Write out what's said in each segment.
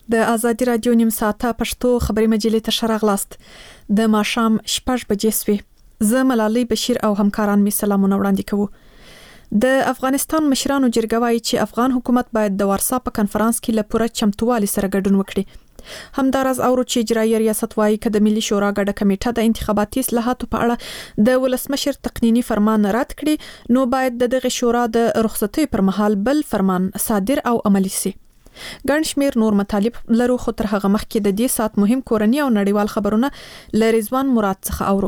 د ازادي رادیو نیم ساعته پښتو خبري مجلې ته شراغلاست. د ماښام 6 بجې سوي. زه ملالۍ بشیر او همکاران می سلامونه وړاندې کوو. د افغانستان مشرانو جرګه وايي چې افغان حکومت باید د وارسا په کنفرانس کې له پوره چمتووالي سره ګډون وکړي. همداراز اورو چې اجرایي ریاست وايي چې د ملي شورا ګډه کمیټه د انتخاباتي اصلاحاتو په اړه د ولسمشر تقنینی فرمان رد کړي، نو باید دغه شورا د رخصتۍ پر مهال بل فرمان صادر او عملی شي. ګڼ شمېر نور مطالب لرو، خو تر هغه مخکې د دې سات مهم کورني او نړیوال خبرونه له رضوان مراد څخه اورو.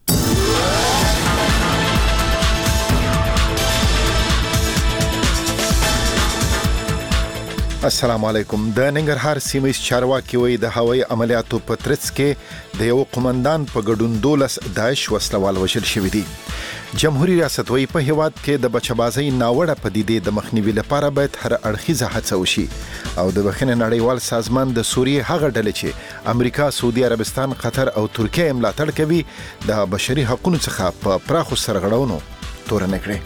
السلام علیکم. د ننګرهار سیمه چارواکي وایي د هوایي عملیاتو په ترڅ کې د یو قومندان په ګډون 12 داعش وسلوال وژل شوي دي. جمهوریت ریاست وایي په هیواد کې د بچبازۍ ناوړه پدیدې د مخنیوي لپاره باید هر اړخیزه هڅه وشي او د بخښنې نړیوال سازمان د سوریې هغه ډلې چې امریکا، سعودي عربستان، قطر او ترکیه ملاتړ کوي د بشري حقوقو څخه په پراخو سرغړونو تورن کړي.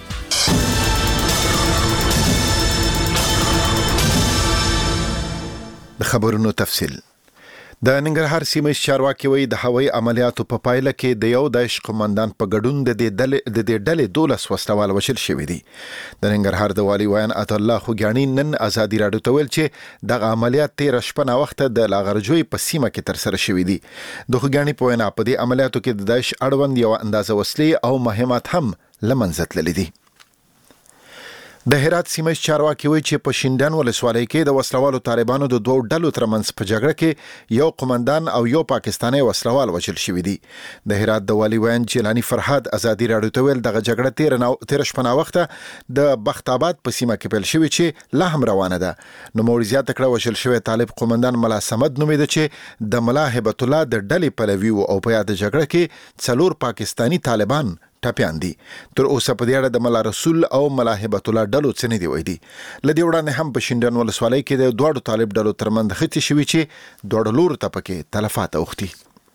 د خبرونو تفصیل. د ننګرهار سیمه چارواکي وایي د هوایي عملیاتو په پایله کې د یو داعش قومندان په ګډون د دې ډلې 12 وسلوال وژل شوي دي. د ننګرهار د والي ویان عطا الله خوګیاڼي نن ازادي راډیو ته ویل چې دغه عملیات 13 شپه وخت د لاغرجوی په سیمه کې تر سره شوي دي. د خوګیاڼي په وینا په دې عملیاتو کې د داعش اړوند یو اندازه وسلې او مهمات هم لمنځه تللي دي. د هرات سیمه چارواکي وایي چې په شینډان ولسوالۍ کې د وسلوالو طالبانو د دوه ډلو ترمنځ په جګړه کې یو قومندان او یو پاکستاني وسلوال وژل شوي دي. د هرات د والي ویان جیلانی فرهاد ازادي راډیو ته ویل دغه جګړه 13 شپه وخت د بخت آباد په سیمه کې پیل شوې چې لا هم روانه ده. نو موري زیاته کړه وژل شوی طالب قومندان ملا سمد نومېده چې د ملا هبت الله د ډلې پلوي او په یاد جګړه کې 4 پاکستاني طالبان ټاپیان دي. تر اوسه په دې اړه د ملا رسول او ملا هبت الله ډلو څه نه دی ویلي. لدې وړاندې هم په شینډان ولسوالۍ کې د دوه طالب ډلو ترمنځ ختی شوي چې دوه لور ته پکې تلفات اوختي.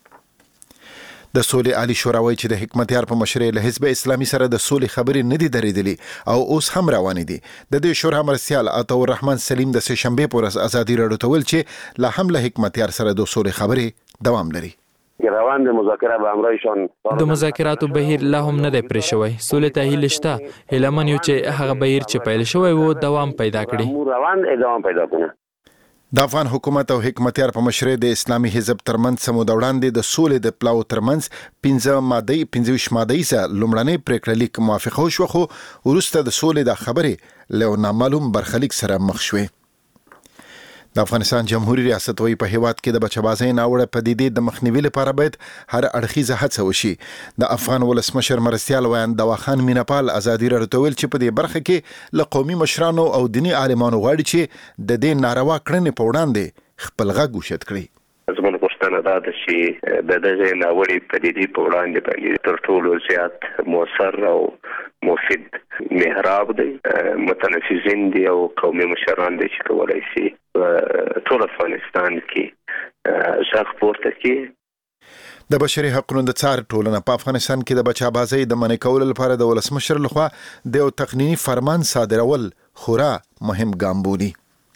د سولې عالی شورا وایي چې د حکمتیار په مشرۍ له حزب اسلامي سره د سولې خبرې نه دي درېدلې او اوس هم روانې دي. د دې شورا مرستیال عطا الرحمن سلیم د سه شنبه پر ورځ ازادي راډیو ته ویل چې لا هم له حکمتیار سره د سولې خبرې دوام لري. روان د مذاکره به امرایشان د مذاکراتو بهیر لا هم نه دی پرې شوی. سولې ته هیله شته. هیله من یو چې هغه بهیر چې پیل شوی وو دوام پیدا کړي. روان دوام پیدا کړي. د افغان حکومت او حکمتیار په مشرۍ د اسلامي حزب ترمنځ سمو د وړاندې د سولې د پلاو ترمنځ 15 ماده‌یزه لومړنۍ پریکړه لیک موافقه وشوه، خو وروسته د سولې د خبرې له نامعلوم برخلیک سره مخ شوې. د افغانستان جمهوریت ریاست وایي په هیواد کې د بچبازۍ ناوړه پدیدې د مخنیوي لپاره باید هر اړخیزه هڅه وشي. د افغان ولسمشر مرستیال ویان دواخان میناپال ازادي راډیو ته ویل چې په دې برخه کې له قومي مشرانو او دیني عالمانو غواړي چې د دې ناروا کړنې په وړاندې خپل غږ اوچت کړي. زموږ پوښتنه دا ده چې د دغه ناوړه پدیدې په وړاندې باندې تر ټولو زیات موثر او مفید محراب دی، متنفذین دی او قومي مشران دی چې کولای شي ټول افغانستان کې ځخ پورته کړي. د بشري حقوقو د څار ټولنه په افغانستان کې د بچابازۍ د منع کولو لپاره د ولسمشر لخوا د یو تقنینی فرمان صادرول خورا مهم ګام بولي.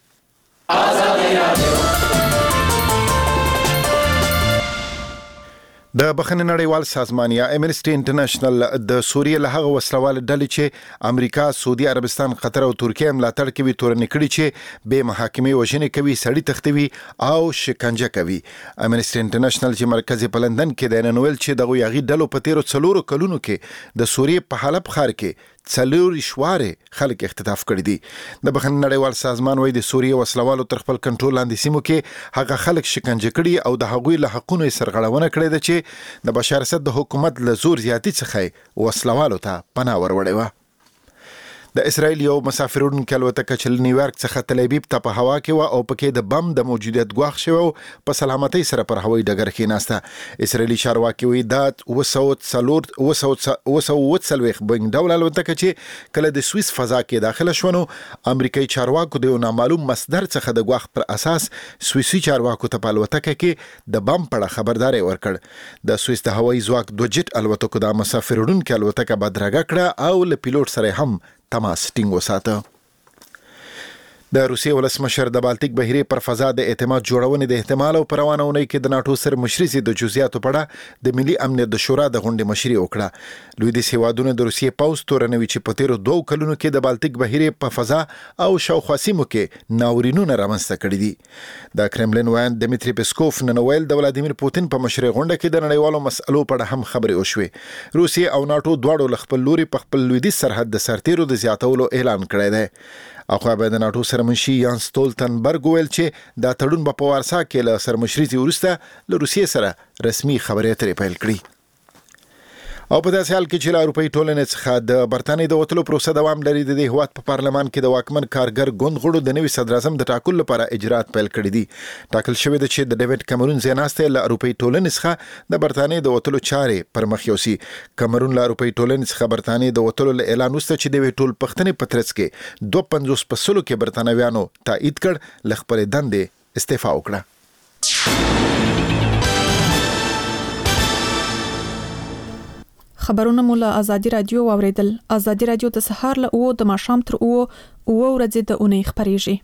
د بخښنې نړیوال سازمان یا امنسټي انټرنیشنل د سوریې له هغه وسلوال ډلې چې امریکا، سعودي عربستان، قطر او ترکیه ملاتړ کوي تورن کړي چې به محاکمې وژنې کوي، سړی تختوي او شکنجه کوي. امنسټي انټرنیشنل چې مرکز په لندن کې د نن ویل چې دغه یغي ډلو په 13 کلونو کې د سوریې په حلب ښار کې 4 شواره خلک اختطاف کړي دي. د بخښنې نړیوال سازمان وایي د سوریې وسلوالو تر خپل کنټرول لاندې سیمو کې هغه خلک شکنجه کړي او د هغوی له حقونو سرغړونه کړې ده چې د بشار اسد د حکومت له زور زیاتی څخه وسلوالو ته پناه وروړې وه. د اسرائیل یو مسافرونکو الوتکه چې نیویارک څخه تل ابیب ته په هوا کې و او پکې د بم د موجودیت ګواښ شوی په سلامتۍ سره پر هوایي ډګر کې ناسته. اسرائیلي چارواکي وایي دا 240 بوینګ ډول الوتکه چې کله د سویس فضا کې داخله شونه امریکایي چارواکو د یو نامعلوم مصدر څخه د ګواښ پر اساس سویسي چارواکو ته په الوتکه کې د بم په اړه خبرداري ورکړ. د سویس د هوایي ځواک 2 جټ الوتکو د مسافرونکو الوتکه بدرګه کړه او له پیلوټ سره هم تماس ټینګ وساته. د روسیې ولسمشر د بالټیک بهیرې پر فضا د اعتماد جوړونې د احتمال او پروانونې کې د ناتو سره مشري د جزئیاتو په اړه د ملي امنیت د شورا د غونډې مشري وکړه. لوی د هیوادونو د روسیې پوز تورنوي چې په تیرو 2 کلونو کې د بالټیک بهیرې په فضا او شاوخوا سیمو کې ناورینونه رامنځته کړي دي. د کرملین وایي دمیتری پیسکوف نن ویل د ولادیمیر پوتین په مشرۍ غونډه کې د نړیوالو مسألو په اړه هم خبرې وشوې. روسیې او ناتو دواړو له خپل لوري په خپل لویدیځ سرحد د سرتیرو د زیاتولو اعلان کړی دی. اخوا به د ناتو سرمنشي یان ستولتنبرګ ویل چې دا تړون په وارسا کې له سرمشرۍ وروسته له روسیې سره رسمي خبرې اترې پیل کړي. او په داسې حال کې چې له اروپایي ټولنې څخه د برتانیې د وتلو پروسه دوام لري، د دې هیواد په پارلمان کې د واکمن کارګر ګوند غړو د نوي صدر اعظم د ټاکلو لپاره اجرات پیل کړي دي. ټاکل شوی دی چې د ډیوډ کیمرون ځایناسته له اروپایي ټولنې څخه د برتانیې د وتلو چارې پر مخ یوسي. کیمرون له اروپایي ټولنې څخه برتانیې د وتلو له اعلان وروسته چې د ټول پښتنې په ترڅ کې 52% کې برتانویانو تایید کړ له خپل دندې استعفا وکړه. خبرونه مولا ازادي رادیو واوریدل. ازادي رادیو د سهار له 9 د ماښام تر 9 ورځې د اونۍ خبريږي.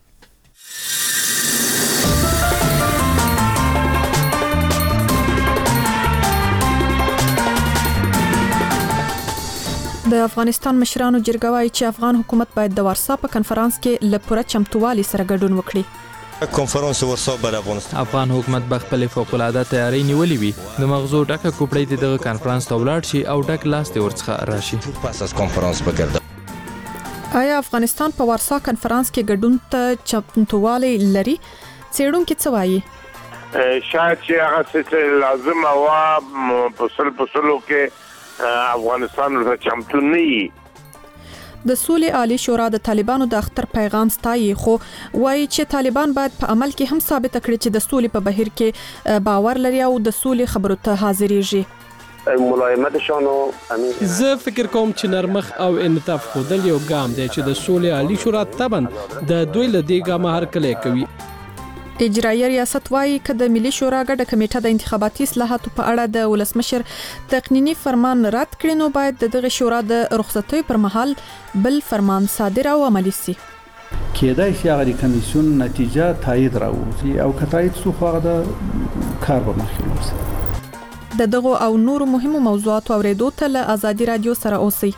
د افغانستان مشرانو جرګه وايي چې افغان حکومت باید د وارسا په کنفرانس کې له پوره چمتووالي سره ګډون وکړي. کنفرانس ورسا بر افغانستان افغان حکومت بخپل فوق العاده تیاری نیولې وي د مغزو ډکه کوپړې د کنفرانس ته ولاړ شي او ډک لاس ته ورڅخه راشي. پس از کنفرانس بګرځي. آیا افغانستان په وارسا کنفرانس کې ګډون ته چمتووالی لري؟ څېړونکي څه وایي؟ شاید چې هغه څه لازم او په کې افغانستان ورته چمتو نه وي. د سولې عالی شورا د طالبانو د اختر پیغام ستایي، خو وایي چې طالبان باید په عمل کې هم ثابت کړي چې د سولې په بهیر کې باور لري او د سولې خبرو ته حاضرېږي. ملایمت زه فکر کوم چې نرمخ او انعطاف خودل یو ګام دی چې د سولې عالی شورا طبعا د دوی له دې ګامه هر کله کوي. اجرایي ریاست وايي چې د ملي شورا ګډه کمیټه د انتخاباتي اصلاحاتو په اړه د ولسمشر تقنینی فرمان رد کړي، نو باید دغه شورا د رخصتۍ پر مهال بل فرمان صادر او عملي شي. کېدای شي هغه کمیسیون نتیجه تایید راوړي او که تایید شو خو هغه د کار به مخکې وځي. د دغه او نور مهمو موضوعاتو اوریدو ته له ازادي رادیو سره اوسئ.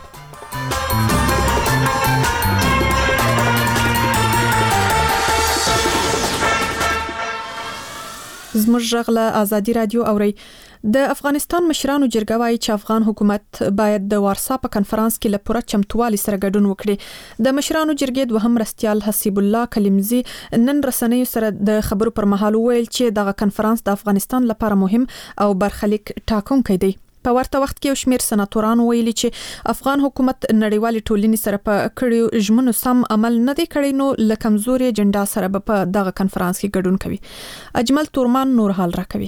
زموږ ژغله ازادي رادیو اوري. د افغانستان مشرانو جرګه وايي چې افغان حکومت باید د وارسا په کنفرانس کې له پوره چمتووالي سره ګډون وکړي. د مشرانو جرګې دوهم مرستیال حسیب الله کلیمزی نن رسنیو سره د خبرو پر مهال ویل چې دغه کنفرانس د افغانستان لپاره مهم او برخلیک ټاکونکی دی. په ورته وخت کې یو شمېر سناتوران ویلي چې افغان حکومت نړیوالې ټولنې سره په کړیو ژمنو سم عمل نه دی کړی، نو له کمزوري اجنډا سره په دغه کنفرانس کې ګډون کوي. اجمل تورمان نور حال راکوي.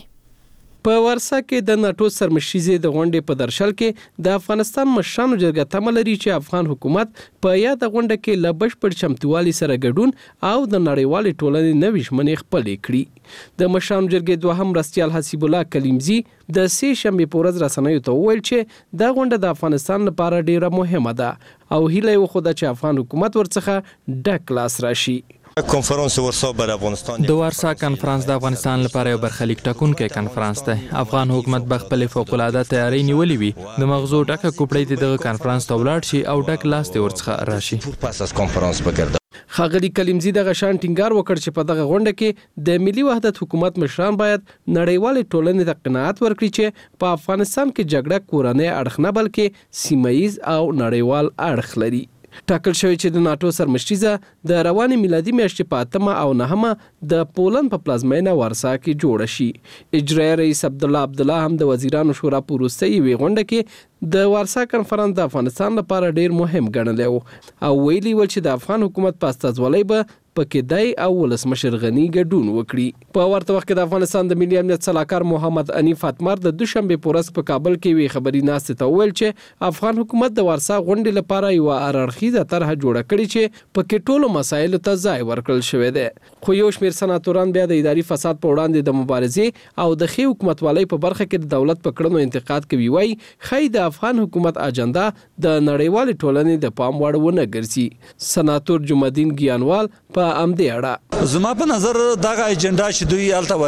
په ورسا کې د ناتو سرمشيزي د غونډې په درشل کې د افغانستان مشرانو جرګه تمه لري چې افغان حکومت په یاد غونډه کې له بشپړ چمتووالي سره ګډون او د نړیوالې ټولنې نوې ژمنې خپلې کړي. د مشرانو جرګې دوهم مرستیال حسیب الله کلیمزی د سه شنبه په ورځ رسنیو ته وویل چې دا غونډه د افغانستان لپاره ډیره مهمه ده او هیله یې وښوده چې افغان حکومت ورڅخه ډک لاس راشي. کنفرانس ورسا بر افغانستان د وارسا کنفرانس د افغانستان لپاره یو برخلیک ټاکونکی کنفرانس دی. افغان حکومت بخپل فوق العاده تیاری نیولې وي د مغزو ډکه کوپړې دغه کنفرانس ته ولاړ شي او ډک لاس ته ورڅخه راشي. پس از کنفرانس بګرځي. ښاغلي کلیمزی دغه شان ټینګار وکړ چې په دغه غونډه کې د ملي وحدت حکومت مشران باید نړیوالې ټولنې ته قناعت ورکړي چې په افغانستان کې جګړه کورنۍ اړخ نه بلکې سیمایي او نړیوال اړخ لري. ټاکل شوی چې د ناتو سرمشریزه د روانې میلادي میاشتې په 8 او 9 د پولند په پلازمینه وارسا کې جوړ شي. اجرایي رئیس عبدالله هم د وزیرانو شورا په وروستۍ غونډه کې د وارسا کنفرانس د افغانستان لپاره ډیر مهم ګڼلی او ویلي ول چې د افغان حکومت په استازولۍ به پکې دی او ولسمشر غنی ګډون وکړي. په ورته وخت کې د افغانستان د ملي امنیت صلاحکار محمد انیف فاطمر د دوشنبه په ورځ په کابل کې وی خبري ناستې ته ویل چې افغان حکومت د وارسا غونډې لپاره یو ارارخیزه طرح جوړه کړې چې پکې ټولو مسایلو ته ځای ورکړل شوی دی. خو یو شمېر سناتوران بیا د اداري فساد په وړاندې د مبارزې او د ښې حکومتوالۍ په برخه کې د دولت په کړنو انتقاد کوي. وایي خی د افغان حکومت اجنډا د نړیوالې ټولنې د پام وړ ونه ګرځي. سناتور جمعالدین ګیانوال په په امدې اړه. زما په نظر دغه ایجنډا چې دوی الته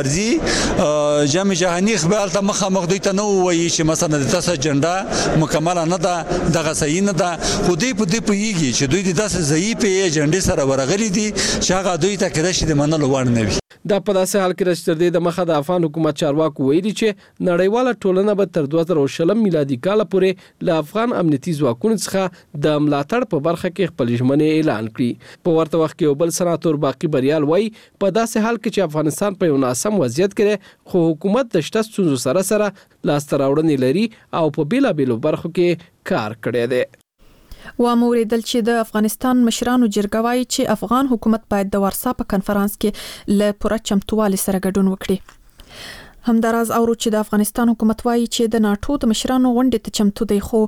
ورځي جام جهاني خبر ته مخامخ دوی ته نو وایي چې مثلا د تاسو ایجنډا مکمل نه ده دغه صحیح نه ده خو دوی په دې پیږي چې دوی د تاسو ضعیف ایجنډا سره ورغلي دي چې هغه دوی ته کېده چې د منلو وړ نه وي. دا په داسې حال کې چې تر دې د مخه د افغان حکومت چارواکو ویلي چې نړیواله ټولنه به تر 2020 میلادي کال پورې له افغان امنیتي ځواکونو څخه د ملاتړ په برخه کې خپل ژمنې اعلان کړي. په ورته وخت کې یو بل سناتور باقی بریال وایي په داسې حال کې چې افغانستان په یو ناسم وضعیت کې خو حکومت د شته ستونزو سره لاسته راوړنې لري او په بیلابیلو برخو کې کار کړی دی. واموریدل چې د افغانستان مشرانو جرګه وايي چې افغان حکومت باید د ورسا په کنفرانس کې له پوره چمتووالي سره ګډون وکړي. همداراز اورو چې د افغانستان حکومت وايي چې د ناتو د مشرانو غونډې ته چمتو دی خو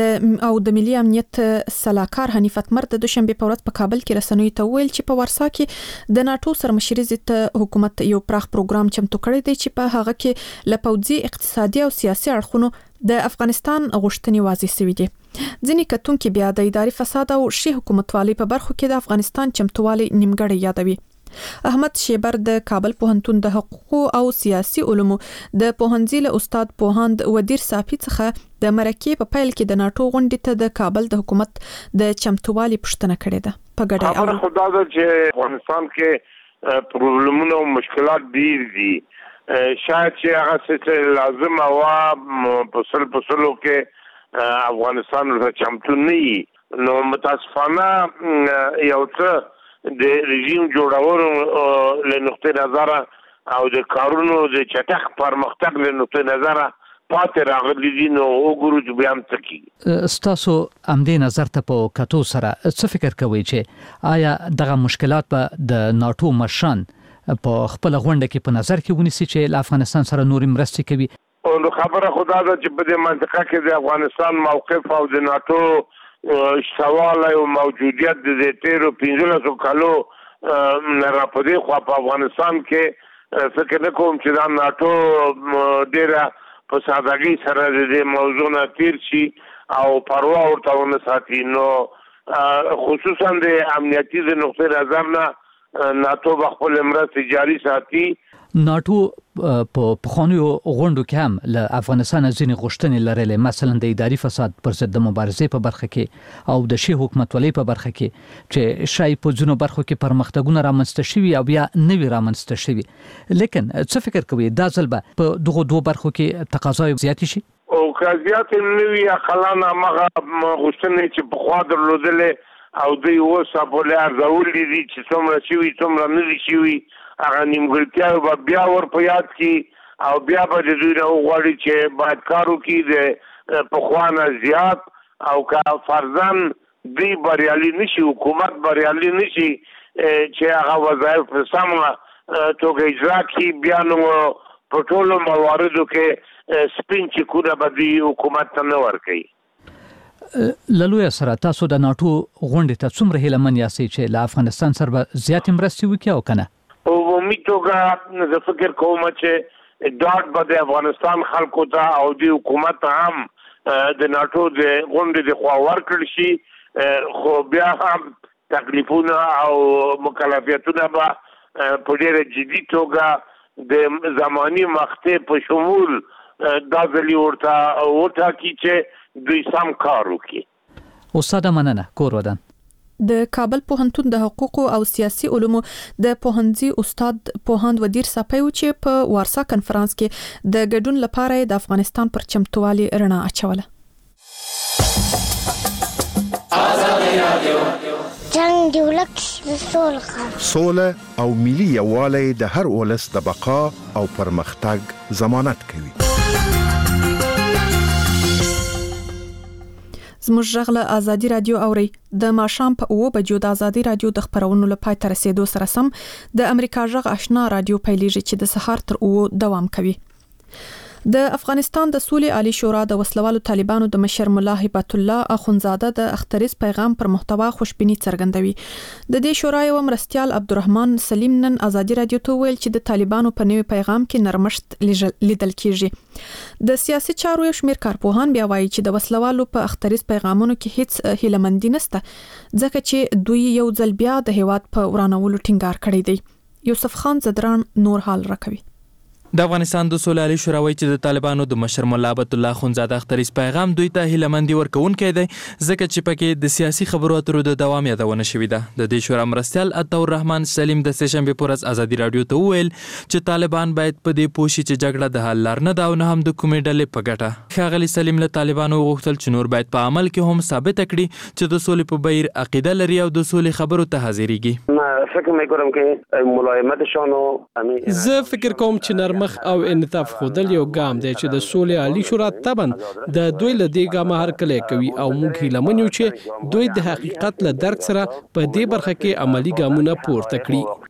د ملي امنیت سلاکار حنیف اتمر د دوشنبه په ورځ په کابل کې رسنیو ته ویل چې په ورسا کې د ناتو سره مشري ته حکومت یو پراخ پروګرام چمتو کړی دی چې په هغه کې له پوځي اقتصادي او سیاسي اړخونو د افغانستان غوښتنې واضح شوې دي. ځینې کتونکو بیا د اداري فساد او شی حکومتوالي په برخو کې د افغانستان چمتووالي نیمګړی یادوي. احمد شیبر د کابل پوهنتون د حقوق او سیاسي علومو د پوهنځي له استاد پوهاند ودیر صافي څخه د مرکې په پیل کې د ناتو غونډې ته د کابل د حکومت د چمتووالي پوښتنه کړې ده. په ګډه خبره خدا ده چې افغانستان کې پرابلمونه او مشکلات ډیر دي. شاید چې هغه څه لازم او په سلو کې افغانستان ورته چمتو نه وي. نو متاسفانه یو څه د رژیم جوړولو له نقطې نظر او د کارونو د چټک پرمختګ له نقطې نظر پاتې راغلي دي. نو وګورو چې بیا هم څه کېږي. ستاسو همدې نظر ته په کتو سره څه فکر کوئ چې آیا دغه مشکلات به د ناتو مشران په خپل غونډه کې په نظر کې ونیسي چې له افغانستان سره نورې مرستې کوي؟ نو خبره خدا ده چې په دې منطقه کې د افغانستان موقف او د ناتو سوال او موجودیت د تیرو 15 کالو نه راپدې خو په افغانستان کې فکر نه کوم چې دا ناتو ډیره په سادهګۍ سره د دې موضوع نه تیر شي او پروا ورته ونه ساتي. نو خصوصا د امنیتي د نقطې نظر نه ناتو خپل مرستې جاري ساتي. ناتو په پخوانیو غونډو کې هم له افغانستان ځینې غوښتنې لرلې، مثلا د اداري فساد پر ضد د مبارزې په برخه کې او د شی حکومتولۍ په برخه کې چې شای په ځینو برخو کې پرمختګونه رامنځته شوي او بیا نوي رامنځته شوي. لیکن څه فکر کوي دا ځل به په دغه دوه برخو کې تقاضا زیاتې شي؟ او کازیات نوي اقلانه مغه غوښتنې چې په خوا درلودلې او دوی اوسه په لار ضروري دي چې څومره شوي څومره نه دي شوي هغه نیمګړتیا به بیا ور په یاد کی او بیا به د دوی نه وغواړي چې باید کار وکړي د پخوانه زیات او که فرضاً دوی بریالي نشي حکومت بریالي نشي چې هغه وظایف په سمه توګه اجرا کړي بیا نو په ټولو مواردو کې سپین چکونه به دوی حکومت ته نه ورکوي. للویا سره تاسو د ناتو غونډې ته څومره هیلهمن یاستئ چې له افغانستان سره به زیاتې مرستې وکړي او که نه؟ عمومي توګه زه فکر کوم چې ډاډ به د افغانستان خلکو ته او د حکومت هم د ناتو د غونډې د خوا ورکړل شي خو بیا هم تکلیفونه او مکلفیتونه به په ډېره جدي توګه د زماني مقطع په شمول دا ځلې ورته وټاکي چې دوی سم کار وکړي. استاد مننه. کور ودان. د کابل پوهنتون د حقوق او سیاسي علومو د پوهنځي استاد پوهاند ودیر صافي چې په ورسا کنفرانس کې د ګډون لپاره د افغانستان پر چمتووالي رڼا اچوله. جنگ دی ولک سوله او ملي یووالی د هر ولس د بقا او پرمختګ ضمانت کوي. زموږ غږ له ازادي رادیو اوري د ماښام په 9 بجو د ازادي رادیو د خبرونو لپاره تر رسیدو سره سم د امریکا غږ آشنا رادیو پیلېږي چې د سهار تر 9 دوام کوي. د افغانستان د سولې عالی شورا د وسلوالو طالبانو د مشر مولا هبت الله اخونزاده د اختریز پیغام پر محتوا خوشبینی څرګندوي. د دې شورا یو مرستیال عبدالرحمن سلیم نن ازادي رادیو ته ویل چې د طالبانو په نوي پیغام کې نرمښت لیدل کیږي. د سیاسي چارو یو شمېر کارپوهان بیا وایي چې د وسلوالو په اختریز پیغامونو کې هیڅ هیلمندي نشته ځکه چې دوی یو ځل بیا د هیواد په ورانولو ټینګار کړی دی. یوسف خان زدران نور حال راکوي. د افغانستان د سولې عالی شورا وایي چې د طالبانو د مشر مولا هبت الله اخونزاده اختریز پیغام دوی ته هیلمندي ورکوونکی دی ځکه چې پکې د سیاسي خبرو اترو د دوام یادونه شوې ده. د دې شورا مرستیال عطاالرحمن سلیم د سهشنبه پر ورځ ازادي رادیو ته وویل چې طالبان باید په دې پوه شي چې جګړه د حل لار نه ده او نه هم د کومې ډلې په ګټه. ښاغلي سلیم له طالبانو وغوښتل چې نور باید په عمل کې هم ثابت کړي چې د سولې په بهیر عقیده لري او د سولې خبرو ته حاضرېږي. زه فکر کوم چې نرمخ او انعطاف خودل یو ګام دی چې د سولې عالی شورا تبن د دوی له دې ګامه هر کله کوي او موږ هیله منو چې دوی د حقیقت له درک سره په دې برخه کې عملی ګامونه پورته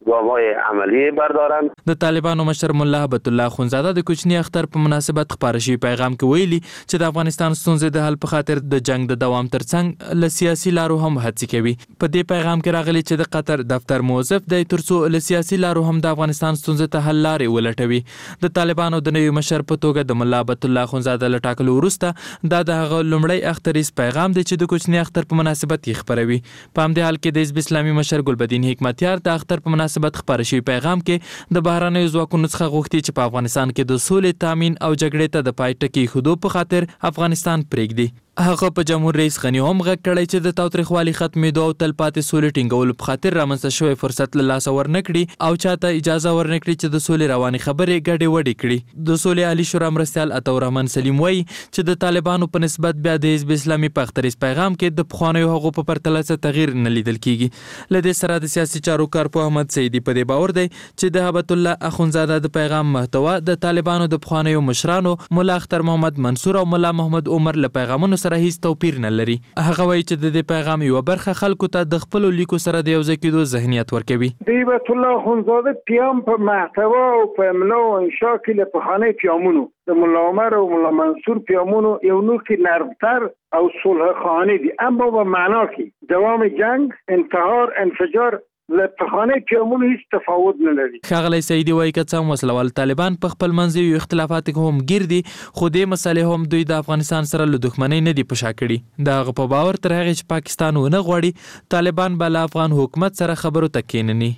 کړي. د طالبانو مشر مولا هبت الله اخونزاده د کوچنی اختر په مناسبت خبر شوی پیغام کې ویلي چې د افغانستان ستونزې د حل په خاطر د جنگ د دوام ترڅنګ له سیاسي لارو هم هڅې کوي. په دې پیغام کې راغلي چې د قطر دفتر موظف دی ترڅو له سیاسي لارو هم د افغانستان ستونزې ته حل لارې ولټوي. د طالبانو د نوي مشر په توګه د مولا هبت الله اخونزاده له ټاکلو وروسته دا د هغه لومړی اختریز پیغام دی چې د کوچنی اختر په مناسبت یې خپروي. په همدې حال کې د حزب اسلامي مشر ګلبدین حکمتیار د اختر په مناسبت خپاره شوی پیغام کې د بهرنیو ځواکونو څخه غوښتي چې په افغانستان کې د سولې تامین او جګړې ته د پای ټکی ایښودو په خاطر افغانستان پرېږدي. هغه په جمهور رئیس غنی هم غږ کړی چې د تاوتریخوالي ختمېدو او تلپاتې سولې ټینګولو په خاطر رامنځته شوی فرصت له لاسه ورنکړي او چاته اجازه ورنکړي چې د سولې روانې خبرې ګډې وډې کړي. د سولې عالی شورا مرستیال عطاالرحمن سلیم وایي چې د طالبانو په نسبت بیا د حزب اسلامي په اختریز پیغام کې د پخوانیو هغو په پرتله څه تغییر نه لیدل کیږي. له دې سره د سیاسي چارو کارپوه احمد سعیدي په دې باور دی چې د هبت الله اخونزاده د پیغام محتوا د طالبانو د پخوانیو مشرانو مولا اختر محمد منصور او مولا محمد عمر له پیغامونو سره هیڅ توپیر نه لري. هغه وایي چې د دې پیغام یو برخه خلکو ته د خپل لیکو سره د یوځای کېدو ذهنیت ورکوي. د هبت الله اخونزاده پیام په محتوا او په املا او انشاء کې له پخواني پیامونو د مولا عمر او مولا منصور پیامونو یو نوع کې نرمتر او صلح خواهانه دي، اما په معنا کې دوام جنگ، انتحار، انفجار له پخواني پیامونو هیڅ تفاوت نه لري. ښاغلی سعیدي وایي که څه هم وسلوال طالبان په خپل منځ یو اختلافات هم ګیر دي خو دې مسلې هم دوی د افغانستان سره له دښمنۍ نه دي په شا کړي. د هغه په باور تر هغې چې پاکستان ونه غواړي طالبان به له افغان حکومت سره خبرو ته کښېنني.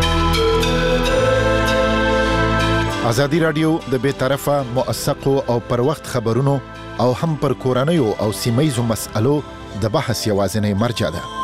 ازادي رادیو د بې طرفه موثقو او پر وخت خبرونو او هم پر کورنیو او سیمه‌ییزو مسألو د بحث یوازینی مرجع ده.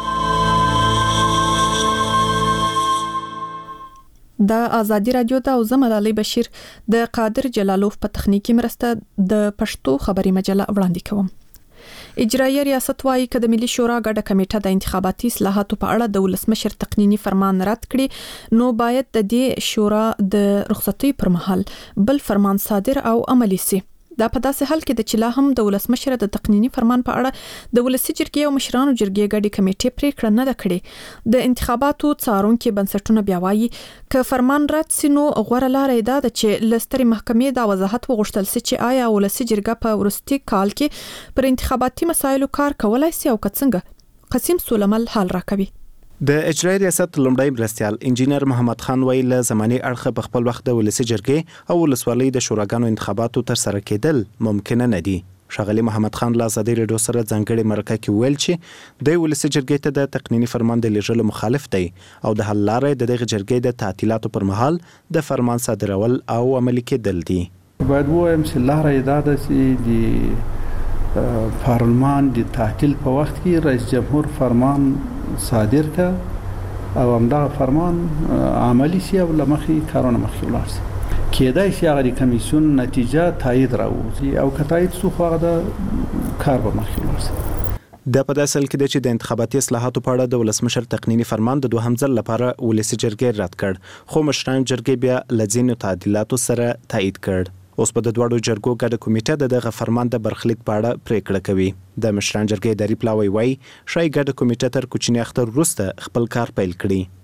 د ازادي رادیو ته او زملالي بشیر د قادر جلالوف په تخنیکی مرسته د پښتو خبري مجله وړاندې کوم. اجرایي ریاست وايي چې د ملي شورا ګډه کمیټه د انتخاباتي اصلاحاتو په اړه د ولسمشر تقنینی فرمان رد کړي نو باید د دې شورا د رخصتۍ پر مهال بل فرمان صادر او عملی شي. دا په داسې حال کې د چې لا هم د ولسمشر د تقنینی فرمان په اړه د ولسي جرګې او مشرانو جرګې ګډې کمیټې پریکړه نه ده کړې. د انتخاباتو څارونکو بنسټونه بیا وایي چې فرمان رد سي نو غوړه لارې ده چې لستري محکمې دا وضاحت وغوښتل سي چې آیا ولسي جرګه په ورستي کال کې پر انتخاباتي مسایلو کار کولای سي او څنګه. قسیم سولمل حال راکوي. د اجرایي ریاست لومړی مرستیال انجینر محمد خان ویل له زماني اړخ په خپل وخت د ولسي جرګې او ولسوالۍ د شوراګانو انتخاباتو تر سره کېدل ممکن نه دي. ښاغلي محمد خان له ازادي رادیو سره ځانګړي مرکه کې ویل چې د ولسي جرګې ته د تقنینی فرمان د لیږلو مخالف دی او د حل لارې د دغه جرګې د تعطیلاتو پر مهال د فرمان صادرول او عملي کېدل دي. باید وایم چې لاره دا ده چې د پارلمان د تعطیل په وخت کې رئیس جمهور فرمان صادر کا او همدغه فرمان عملی شي او لمخې کارونه مخکې ولاړ شي. کېدای شي هغه کمیسیون نتیجه تایید راوځي او که تایید شو خو هغه د کار به مخکې ولاړ شي. د په داسې حال کې چې د انتخاباتي اصلاحاتو په اړه د ولسمشر تقنینی فرمان د دوهم ځل لپاره ولسي جرګې رد کړ خو مشران جرګې بیا له ځینو تعدیلاتو سره تایید کړ. اوس په د دوړو جرګو ګډه کمیټه د دغه فرمان د برخلیک په اړه پریکړه کوي. د مشران جرګې اداري پلاوی وایي شای ګډه کمیټه تر کوچنی اختر وروسته خپل کار پیل کړي.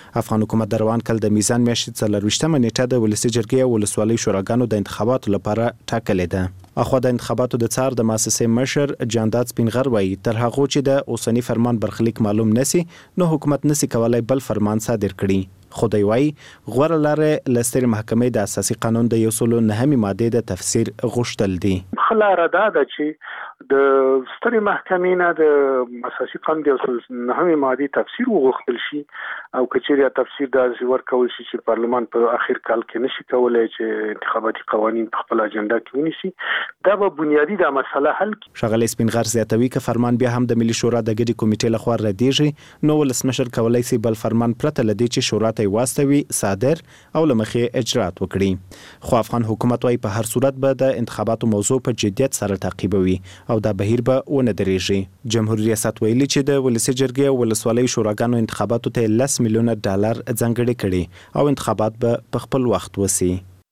افغان حکومت د روان کال د میزان میاشتې 24 نیټه د ولسی جرګې او ولسوالۍ شوراګانو د انتخاباتو لپاره ټاکلې ده. اخو د انتخاباتو د څار د مؤسسې مشر جانداد سپینغر وایي تر هغه چې د اوسنی فرمان برخلیک معلوم نسی نو حکومت نسی کولای بل فرمان صادر کړي. خدای وایي غوړه لاره لستر محکمې د اساسي قانون د 109 ماده د تفسیر غوښتل دي. خلاره ده چې د سترې محکمې نه د اساسي قانون د 109 ماده تفسیر وغوښتل شي او کچېریا تفسیر د ورکول شي چې پارلمان په اخر کال کې نشي کولای چې انتخاباتي قوانين په خپل اجنډا کې ونیسي. دا به بنیادی د مسله حل کړي. شغله سپینغر زیاتوي ک فرمان بیا هم د ملي شورا د ګډي کمیټې لخوا ردیږي نو ولسمشر کولای شي بل فرمان پرته لدی چې شورا ته واستوي صادر او لمخې اجرات وکړي. خو افغان حکومت وايي په هر صورت به د انتخاباتو موضوع په جديت سره تعقیبوي او دا بهیر به ونه درېږي. جمهوریت ریاست ویلي چې د ولسی جرګې او ولسوالۍ شوراګانو انتخاباتو ته $10 میلیون ځانګړي کړي او انتخابات به په خپل وخت وسی.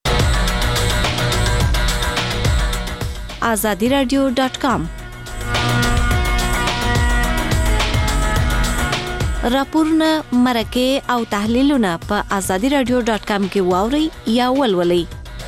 azadiradio.com راپورونه مرکه او تحلیلونه په azadiradio.com کې واوري یا ولولئ.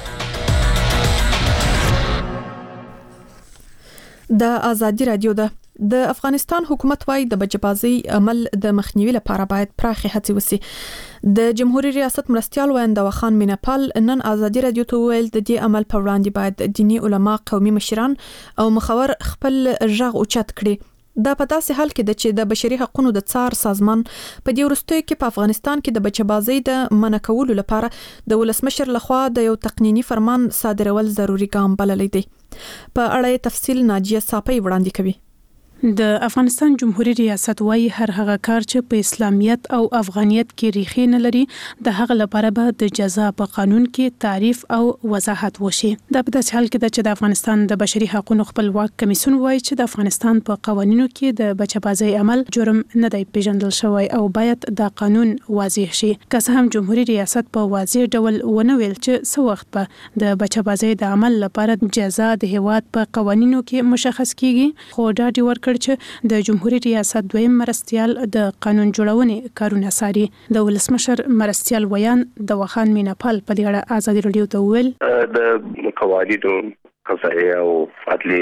د ازادي رادیو د افغانستان حکومت وايي د بچبازي عمل د مخنیوي لپاره باید پراخه هڅې وشي. د جمهوریت ریاست مرستيال ویند وخان مینپال نن ازادي رادیو ته ویل د دې عمل په وړاندې باید دینی علما قومي مشران او مخور خپل ژغ اوچت کړي. دا په داسې حال کې چې د بشري حقوقو د څار سازمان په دې وروستیو کې په افغانستان کې د بچبازي د منع کولو لپاره د ولسمشر لخوا د یو تقنینی فرمان صادرول ضروري ګام بللی دی. په اړه تفصیل ناجیه صافی وړاندې کوي. د افغانستان جمهوریت ریاست وايي هر هغه کار چې په اسلامیت او افغانیت کې ریښې نه لري د هغه لپاره به د جزا په قانون کې تعریف او وضاحت وشي. دا په داسې حال کې چې د افغانستان د بشري حقوقو خپلواک کمیسیون وايي چې د افغانستان په قوانینو کې د بچبازي عمل جرم نه دی پیژندل شوی او باید د قانون واضح شي. که څه هم جمهوریت ریاست په واضح ډول ونه ویل چې څه وخت به د بچبازي د عمل لپاره جزا د هیواد په قوانینو کې مشخص کیږي، خو دا ډیر چې د جمهوریت ریاست دویم مرستيال د قانون جوړونې کارونه ساري. د ولسمشر مرستيال ویان د وخان مینپال په دې اړه ازادي رادیو ته ویل د قواعدو قضایي او عدلي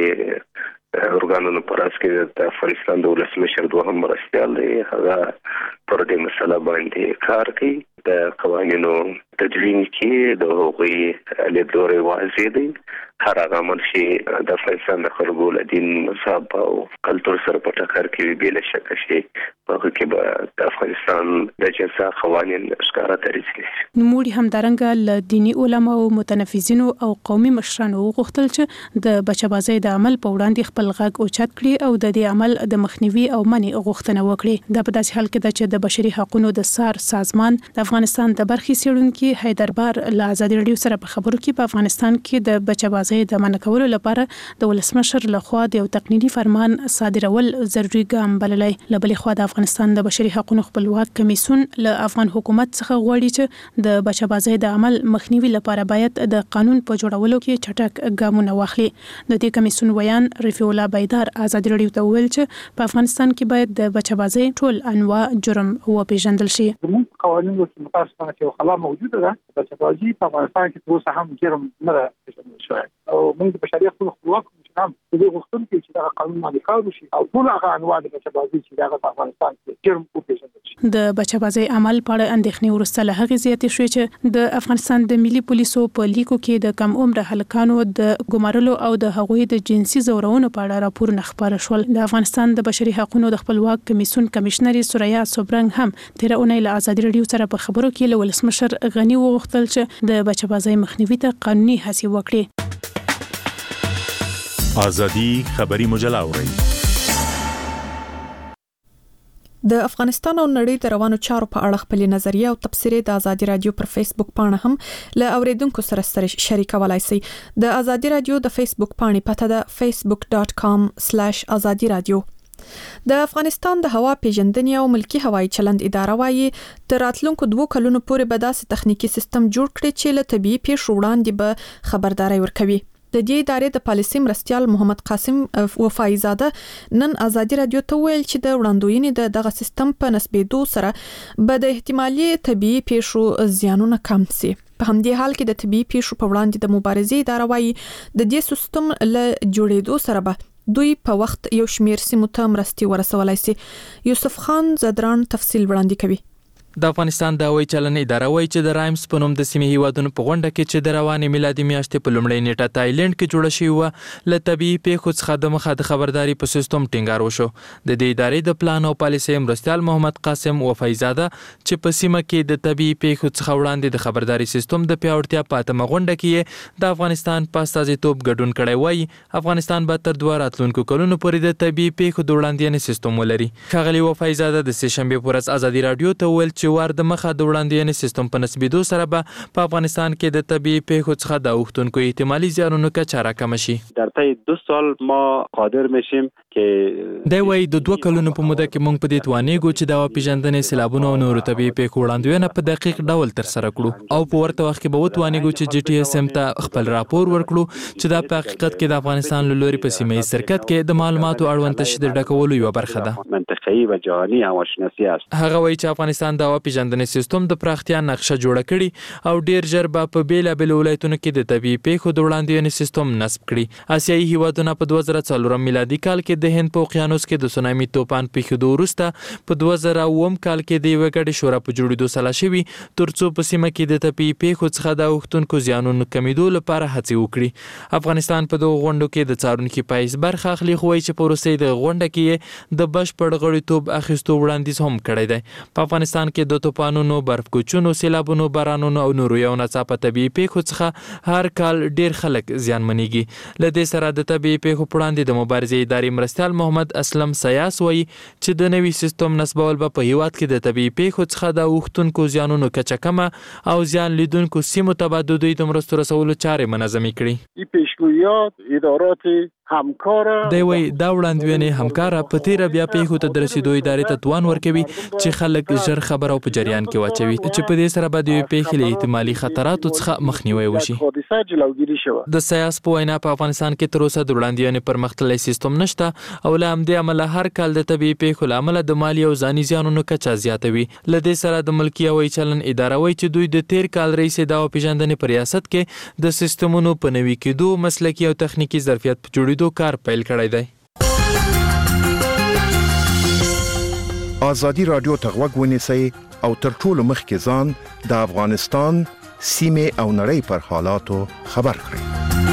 ارګانونو پر اساس کې د افغانستان د ولسمشر دوهم مرستيال دی هغه پر دې مسله باندې کار کوي. د قوانینو تدوین کې د هغوی لیدلوري واضح دی. هر هغه عمل چې د افغانستان د خلکو له دین مذهب او کلتور سره په ټکر کې بې له شکه شي هغه کې به د افغانستان د جزا قوانین ښکاره ترسي. نوموړي همدارنګه له دینی علماو متنفذینو او قومي مشرانو وغوښتل چې د بچبازۍ د عمل په وړاندې خپل غږ اوچت کړي او د دې عمل د مخنیوي او منع غوښتنه وکړي. دا په داسې حال کې چې د بشري حقوقو د سار سازمان د افغانستان د برخې څېړونکي حیدربار له ازادي رادیو سره په خبرو کې په افغانستان کې د بچبازۍ د منع کولو لپاره د ولسمشر لخوا د یو تقنینی فرمان صادرول ضروري ګام بللی. له بلې خوا د افغانستان د بشري حقوقو خپلواک کمیسیون له افغان حکومت څخه غواړي چې د بچبازۍ د عمل مخنیوي لپاره باید د قانون په جوړولو کې چټک ګامونه واخلي. د دې کمیسیون ویان رفیع الله بیدار ازادي رادیو ته ویل چې په افغانستان کې باید د بچبازۍ ټول انواع جرم وپیژندل شي. زموږ قوانینو کې متاسفانه چې خلا موجوده ده بچبازي په افغانستان کې اوس هم جرم نه ده پیژندل شوی او موږ د بشري حقوقو خپلواک کمیسیون د دې غوښتنه چې دا قانون باندې کار وشي او ټول هغه انواع د بچبازي چې دا په افغانستان کې جرم وپیژندل شي. د بچبازۍ عمل په اړه اندېښنې وروسته له هغې زیاتې شوې چې د افغانستان د ملي پولیسو په لیکو کې د کم عمره هلکانو د ګمارلو او د هغوی د جنسي زورونو په اړه راپورونه خپاره شول. د افغانستان د بشري حقوقو د خپلواک کمیسیون کمشنري سوریا سوبرنګ هم تیر اونۍ له ازادي رادیو سره په خبرو کې له ولسمشر غنی وغوښتل چې د بچبازۍ مخنیوي ته قانوني هڅې وکړي. ازادي خبري مجله اوري. د افغانستان او نړۍ د روانو چارو په اړه خپل نظریه او تبصرې د ازادي رادیو پر فیسبوک پاڼه هم له اوریدونکو سره شریکولای شئ. د ازادي رادیو د فیسبوک پاڼې پته ده facebook.com/azadi radio. د افغانستان د هوا پیژندنې او ملکی هوایي چلند اداره وايي تر راتلونکو 2 کلونو پورې به داسې تخنیکی سیستم جوړ کړي چې له طبيعي پیښو وړاندې به خبرداري ورکوي. د دې ادارې د پالیسي مرستیال محمد قاسم وفایزاده نن ازادي رادیو ته ویل چې د وړاندوینې د دغه سیستم په نسبېدو سره به د احتمالي طبيعي پیښو زیانونه کم شي. په همدې حال کې د طبيعي پیښو په وړاندې د مبارزې اداره وايي د دې سیستم له جوړېدو سره به دوی په وخت یو شمیر سیمو ته مرستي ورسولای شي. یوسف خان زدران تفصیل وړاندې کوي. د افغانستان د هوایي چلن اداره وایي چې د رایمز په نوم د سیمې هیوادونو په غونډه کې چې د روانې میلادي میاشتې په لومړۍ نیټه تایلند کې جوړه شوې وه له طبیعي پیښو څخه د مخه د خبرداري په سیستم ټینګار وشو. د دې ادارې د پلان او پالیسۍ مرستیال محمد قاسم وفایزاده چې په سیمه کې د طبیعي پیښو څخه وړاندې د خبرداري سیستم د پیاوړتیا په اتمه غونډه کې د افغانستان په استازیتوب ګډون کړی وایي افغانستان به تر 2 راتلونکو کلونو پورې د طبیعي پیښو د وړاندوینې سیستم ولري. ښاغلي وفایزاده د سه شنبې په ورځ ازادي رادیو ته ویل چې ور د مخه وړاندوینې سیستم په نسبېدو سره به په افغانستان کې د طبيعي پیښو څخه د اوښتونکو احتمالي زیانونو کچه راکم شي. در طی 2 سال ما قادر میشیم که د وای د 2 کلونو په موده کې موږ په دې توانېږو چې د پیژندنې سیلابونو او نورو طبيعي پیښو وړاندوینه په دقیق ډول تر سره کړو او په ورته وخت کې به وتوانېږو چې جی ټي اس ام ته خپل راپور ورکړو چې دا په حقیقت کې د افغانستان له لوري په سیمه ییز شرکت کې د معلوماتو اړوند تشدید ډکولو یو برخه ده. منطقي و جهاني هواشناسي است. هغه وایي چې افغانستان د پیژندنې سیستم د پراختیا نقشه جوړه کړي او ډیر ژر به په بیلابل ولایتونو کې د طبيعي پیښو د وړاندوینې سیستم نصب کړي. آسیایي هیوادونه په 2004 میلادي کال کې د هند په اوقیانوس کې د سونامي توپان پیښېدو وروسته په 2009 کال کې د یوې ګډې شورا په جوړېدو سلا شوي ترڅو په سیمه کې د طبيعي پیښو څخه د اوښتونکو زیانونو کمیدو لپاره هڅې وکړي. افغانستان په دغه غونډو کې د څارونکي پایس برخه اخلي خو چې په وروستۍ د غونډه کې د بشپړ غړیتوب اخیستو وړاندیز هم کړی دی. په افغانستان کې د طوفانونو برف کوچونو سیلابونو بارانونو او نورو یو ناڅاپه طبيعي پیښو څخه هر کال ډیر خلک زیانمنېږي. له دې سره د طبيعي پیښو په وړاندې د مبارزې ادارې مرستیال محمد اسلم سیاس وایي چې د نوي سیستم نصبول به په هیواد کې د طبيعي پیښو څخه د اوښتونکو زیانونو کچه کمه او زیان لیدونکو سیمو ته به د دوی د مرستو رسولو چارې منظمې کړي. این پیشگوییات ادارات همکار دی وی دا وړاندوینې همکاره په تیر بیا پیښو ته درسیدو ادارې ته توان ورکوي چې خلک ژر خبر او په جریان کې واچوي چې په دې سره به د پیښې له احتمالي خطراتو څخه مخنیوي وشي. د سیاس په وینا په افغانستان کې تر اوسه د وړاندوینې پرمختللی سیستم نشته او له همدې امله هر کال د طبيعي پیښو له امله د مالی او ځاني زیانونو کچه زیاتوي. له دې سره د ملکي هوایي چلن اداره وایي چې دوی د تیر کال رئیس د پیژندنې په ریاست کې د سیستمونو په نوي کېدو مسلکي او تخنیکی ظرفیت په جوړېدو کار پیل کړی دی. ازادي رادیو ته غوږ ونیسئ او تر ټولو مخکې ځان د افغانستان سیمې او نړۍ پر حالاتو خبر کړئ.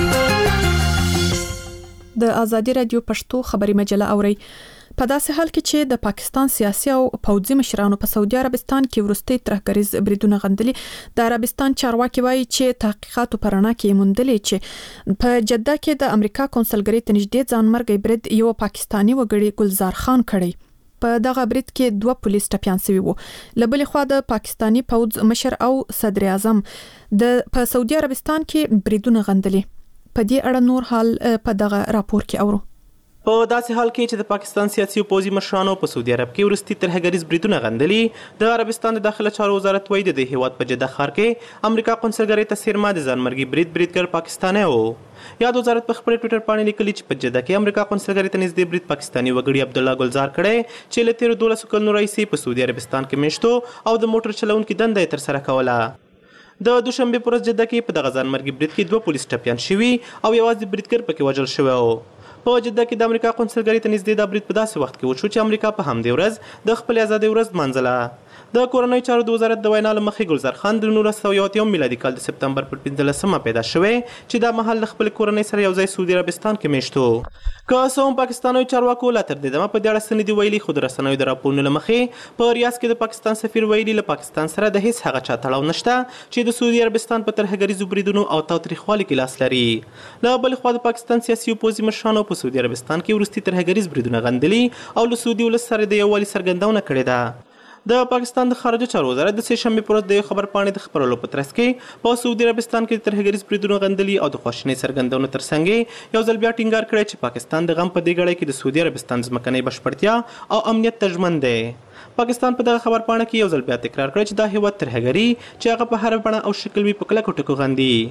د ازادي رادیو پښتو خبري مجله اوري. په داسې حال کې چې د پاکستان سیاسي او پوځي مشرانو په سعودي عربستان کې ورستي ترهګریز بریدونه غندلي. د عربستان چارواکي وایي چې تحقیقاتو پرنا کې موندلې چې په جده کې د امریکا کنسولګری ته نږدې ځانمرګي برید یو پاکستانی وګړي ګلزار خان کړی. په دغه برید کې 2 پولیس ټپيان شوي وو. لبلې خوا د پاکستانی پوځ مشر او صدر اعظم په سعودي عربستان کې بریدونه غندلي. په دې اړه نور حال په دغه راپور کې اورو. په داسې حال کې چې د پاکستان سیاسي او پوځي مشرانو په سعودي عرب کې ورستي ترهګریز بریدونه غندلي، د عربستان د داخله چارو وزارت وایي د هیواد په جده ښار کې امریکا قونسلګرۍ ته سرما د ځانمرګي بریدګر پاکستانی وو. یاد وزارت په خپل ټوئیټر باندې لیکلي چې په جده کې امریکا قونسلګرۍ ته نږدې برید پاکستانی وګړي عبدالله ګلزار کړی چې له تیر 12 کلونو راهیسې په سعودي عربستان کې میشتو او د موټر چلونکي دنده یې ترسره کوله. د دوشنبه پر ورځ جده کې په دغه ځانمرګي برید کې 2 پولیس ټپيان شوي او یوازې بریدګر پکې وژل شوی و. په جده کې د امریکا قونسلګرۍ ته نږدې دا برید په داسې وخت کې وشو چې امریکا په همدې ورځ د خپل ازادۍ ورځ منځله. د کورنۍ چارو د وزارت د وینا له مخې ګلزار خان د 1971 میلادي کال د سپتمبر پر 15مه پیدا شوی چې دا مهال خپل کورنۍ سره یو ځای سعودي عربستان کې میشتو. که څه هم پاکستاني چارواکو لا تر دې دمه په دې اړه څه نه دي ویلي، خو د رسنیو د راپورونو له مخې په ریاض کې د پاکستان سفیر ویلي له پاکستان سره د هیڅ هغه چا تړاو نشته چې د سعودي عربستان په ترهګریزو بریدونو او تاوتریخوالي کې لاس لري. له بل خوا د پاکستان سیاسي او پوځي مشرانو په سعودي عربستان کې ورستي ترهګریز بریدونه غندلي او له سعودي ولس سره د یووالي څرګندونه کړې ده. د پاکستان د خارجه چارو وزارت د سه شنبه پر ورځ د خبر پاڼې د خبرولو په ترڅ کې په سعودي عربستان کې ترهګریز بریدونه غندلي او د خواشینۍ څرګندونو ترڅنګ یو ځل بیا ټینګار کړی چې پاکستان د غم په دې ګړۍ کې د سعودي عربستان ځمکنۍ بشپړتیا او امنیت ته ژمن دی. پاکستان په دغه خبر پاڼه کې یو ځل بیا تکرار کړی چې دا هیواد ترهګري چې هغه په هر بڼه او شکل وي په کلکو ټکو غندي.